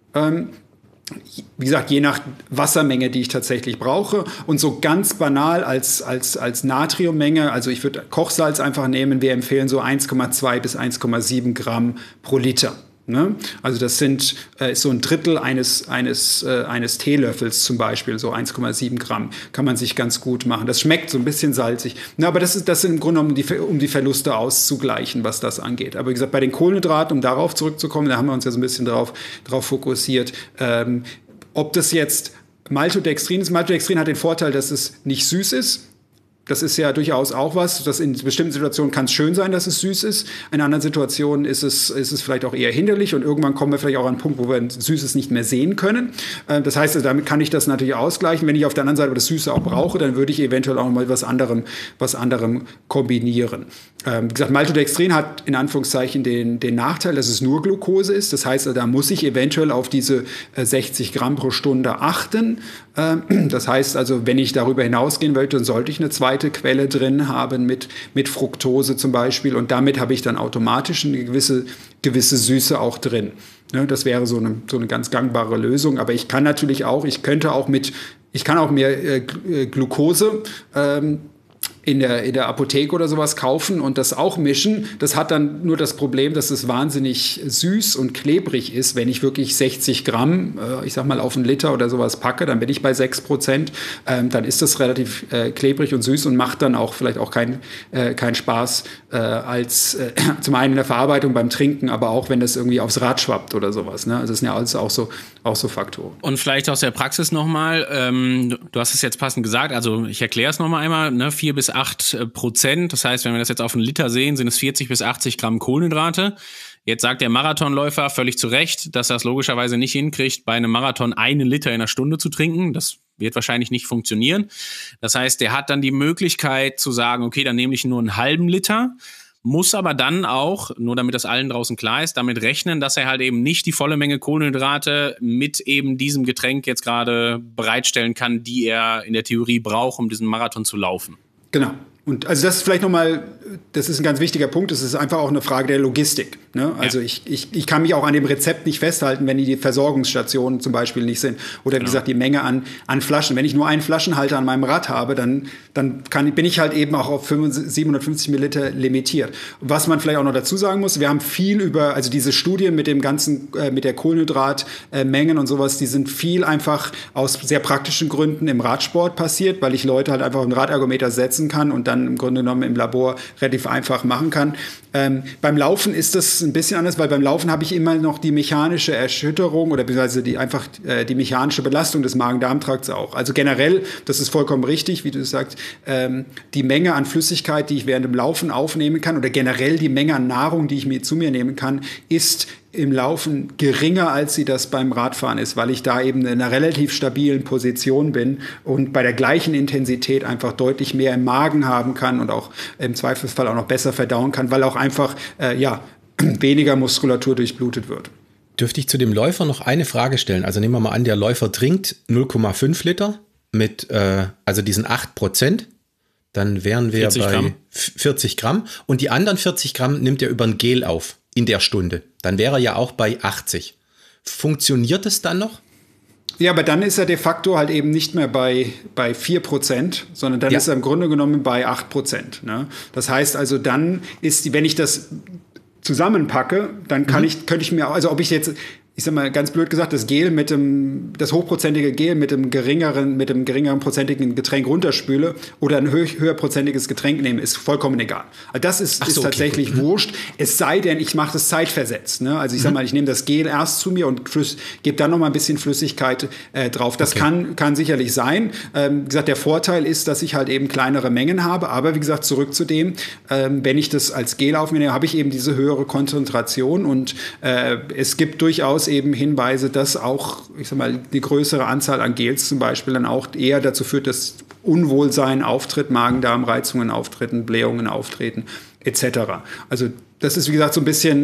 Wie gesagt, je nach Wassermenge, die ich tatsächlich brauche. Und so ganz banal als Natriummenge, also ich würde Kochsalz einfach nehmen, wir empfehlen so 1,2 bis 1,7 Gramm pro Liter. Ne? Also das ist so ein Drittel eines Teelöffels zum Beispiel, so 1,7 Gramm, kann man sich ganz gut machen. Das schmeckt so ein bisschen salzig. Na, aber das ist im Grunde genommen, um die Verluste auszugleichen, was das angeht. Aber wie gesagt, bei den Kohlenhydraten, um darauf zurückzukommen, da haben wir uns ja so ein bisschen drauf fokussiert, ob das jetzt Maltodextrin ist. Maltodextrin hat den Vorteil, dass es nicht süß ist. Das ist ja durchaus auch was. In bestimmten Situationen kann es schön sein, dass es süß ist. In anderen Situationen ist es vielleicht auch eher hinderlich. Und irgendwann kommen wir vielleicht auch an einen Punkt, wo wir Süßes nicht mehr sehen können. Das heißt, also damit kann ich das natürlich ausgleichen. Wenn ich auf der anderen Seite aber das Süße auch brauche, dann würde ich eventuell auch mal was anderem kombinieren. Wie gesagt, Maltodextrin hat in Anführungszeichen den Nachteil, dass es nur Glucose ist. Das heißt, da muss ich eventuell auf diese 60 Gramm pro Stunde achten. Das heißt also, wenn ich darüber hinausgehen möchte, dann sollte ich eine zweite Quelle drin haben mit Fructose zum Beispiel. Und damit habe ich dann automatisch eine gewisse Süße auch drin. Das wäre so eine ganz gangbare Lösung. Aber ich kann natürlich auch, ich kann auch mir Glucose in der Apotheke oder sowas kaufen und das auch mischen. Das hat dann nur das Problem, dass es wahnsinnig süß und klebrig ist. Wenn ich wirklich 60 Gramm, ich sag mal, auf einen Liter oder sowas packe, dann bin ich bei 6%. Dann ist das relativ klebrig und süß und macht dann auch vielleicht auch keinen Spaß als zum einen in der Verarbeitung beim Trinken, aber auch wenn das irgendwie aufs Rad schwappt oder sowas. Ne? Also das sind ja alles auch so Faktoren. Und vielleicht aus der Praxis nochmal, du hast es jetzt passend gesagt, also ich erkläre es nochmal einmal, ne? 4-8%. Das heißt, wenn wir das jetzt auf einen Liter sehen, sind es 40 bis 80 Gramm Kohlenhydrate. Jetzt sagt der Marathonläufer völlig zu Recht, dass er es logischerweise nicht hinkriegt, bei einem Marathon 1 Liter in einer Stunde zu trinken. Das wird wahrscheinlich nicht funktionieren. Das heißt, der hat dann die Möglichkeit zu sagen, okay, dann nehme ich nur einen halben Liter, muss aber dann auch, nur damit das allen draußen klar ist, damit rechnen, dass er halt eben nicht die volle Menge Kohlenhydrate mit eben diesem Getränk jetzt gerade bereitstellen kann, die er in der Theorie braucht, um diesen Marathon zu laufen. Genau. Und also das ist vielleicht nochmal, das ist ein ganz wichtiger Punkt, das ist einfach auch eine Frage der Logistik. Ne? Also ja. Ich kann mich auch an dem Rezept nicht festhalten, wenn die Versorgungsstationen zum Beispiel nicht sind. Oder wie gesagt, die Menge an Flaschen. Wenn ich nur einen Flaschenhalter an meinem Rad habe, dann bin ich halt eben auch auf 750 Milliliter limitiert. Was man vielleicht auch noch dazu sagen muss, wir haben viel also diese Studien mit dem ganzen, mit der Kohlenhydratmengen und sowas, die sind viel einfach aus sehr praktischen Gründen im Radsport passiert, weil ich Leute halt einfach auf einen Radergometer setzen kann und dann im Grunde genommen im Labor relativ einfach machen kann. Beim Laufen ist das ein bisschen anders, weil beim Laufen habe ich immer noch die mechanische Erschütterung oder beziehungsweise die mechanische Belastung des Magen-Darm-Trakts auch. Also generell, das ist vollkommen richtig, wie du sagst, die Menge an Flüssigkeit, die ich während dem Laufen aufnehmen kann oder generell die Menge an Nahrung, die ich zu mir nehmen kann, ist im Laufen geringer, als sie das beim Radfahren ist, weil ich da eben in einer relativ stabilen Position bin und bei der gleichen Intensität einfach deutlich mehr im Magen haben kann und auch im Zweifelsfall auch noch besser verdauen kann, weil auch einfach weniger Muskulatur durchblutet wird. Dürfte ich zu dem Läufer noch eine Frage stellen? Also nehmen wir mal an, der Läufer trinkt 0,5 Liter mit also diesen 8%. Dann wären wir 40 bei Gramm. 40 Gramm. Und die anderen 40 Gramm nimmt er über ein Gel auf in der Stunde. Dann wäre er ja auch bei 80. Funktioniert es dann noch? Ja, aber dann ist er de facto halt eben nicht mehr bei 4%, sondern dann ist er im Grunde genommen bei 8%. Ne? Das heißt also, dann ist, wenn ich das zusammenpacke, dann könnte ich mir, also ob ich jetzt, ich sag mal ganz blöd gesagt, das hochprozentige Gel mit dem geringeren prozentigen Getränk runterspüle oder ein höherprozentiges Getränk nehme, ist vollkommen egal. Also das ist tatsächlich wurscht. Es sei denn, ich mache das zeitversetzt. Ne? Also ich sag mal, ich nehme das Gel erst zu mir und gebe dann noch mal ein bisschen Flüssigkeit drauf. Das kann sicherlich sein. Wie gesagt, der Vorteil ist, dass ich halt eben kleinere Mengen habe. Aber wie gesagt, zurück zu dem, wenn ich das als Gel aufnehme, habe ich eben diese höhere Konzentration und es gibt durchaus eben Hinweise, dass auch, ich sag mal, die größere Anzahl an Gels zum Beispiel dann auch eher dazu führt, dass Unwohlsein auftritt, Magen-Darm-Reizungen auftreten, Blähungen auftreten, etc. Also das ist, wie gesagt, so ein bisschen,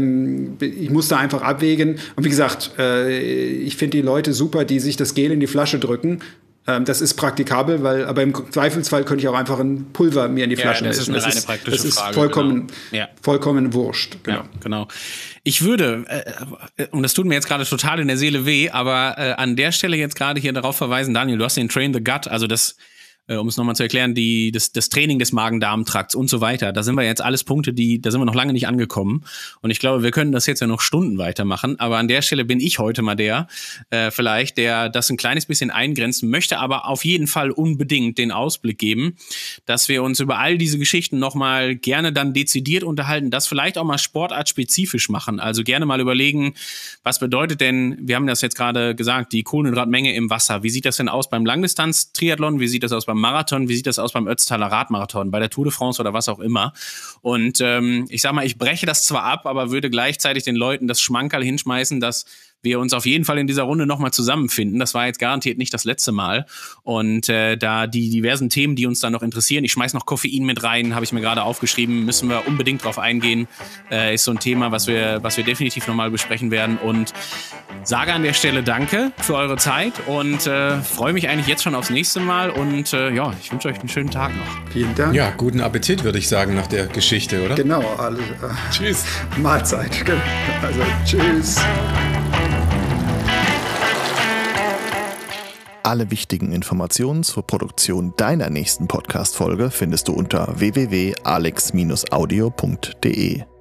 ich muss da einfach abwägen. Und wie gesagt, ich finde die Leute super, die sich das Gel in die Flasche drücken. Das ist praktikabel, aber im Zweifelsfall könnte ich auch einfach ein Pulver mir in die Flasche mischen. Das ist eine reine praktische Frage. Das ist vollkommen wurscht. Genau. Ja, genau. Ich würde, und das tut mir jetzt gerade total in der Seele weh, aber an der Stelle jetzt gerade hier darauf verweisen, Daniel, du hast den Train the Gut, also das, um es nochmal zu erklären, das Training des Magen-Darm-Trakts und so weiter. Da sind wir jetzt alles Punkte, da sind wir noch lange nicht angekommen. Und ich glaube, wir können das jetzt ja noch Stunden weitermachen. Aber an der Stelle bin ich heute mal der das ein kleines bisschen eingrenzen möchte, aber auf jeden Fall unbedingt den Ausblick geben, dass wir uns über all diese Geschichten nochmal gerne dann dezidiert unterhalten, das vielleicht auch mal sportartspezifisch machen. Also gerne mal überlegen, was bedeutet denn, wir haben das jetzt gerade gesagt, die Kohlenhydratmenge im Wasser. Wie sieht das denn aus beim Langdistanz-Triathlon? Wie sieht das aus beim Marathon, wie sieht das aus beim Ötztaler Radmarathon, bei der Tour de France oder was auch immer. Und ich sag mal, ich breche das zwar ab, aber würde gleichzeitig den Leuten das Schmankerl hinschmeißen, dass wir uns auf jeden Fall in dieser Runde nochmal zusammenfinden. Das war jetzt garantiert nicht das letzte Mal. Und da die diversen Themen, die uns da noch interessieren, ich schmeiß noch Koffein mit rein, habe ich mir gerade aufgeschrieben, müssen wir unbedingt drauf eingehen. Ist so ein Thema, was wir definitiv nochmal besprechen werden. Und sage an der Stelle Danke für eure Zeit und freue mich eigentlich jetzt schon aufs nächste Mal. Und ich wünsche euch einen schönen Tag noch. Vielen Dank. Ja, guten Appetit, würde ich sagen, nach der Geschichte, oder? Genau. Tschüss. Mahlzeit. Also, tschüss. Alle wichtigen Informationen zur Produktion deiner nächsten Podcast-Folge findest du unter www.alex-audio.de.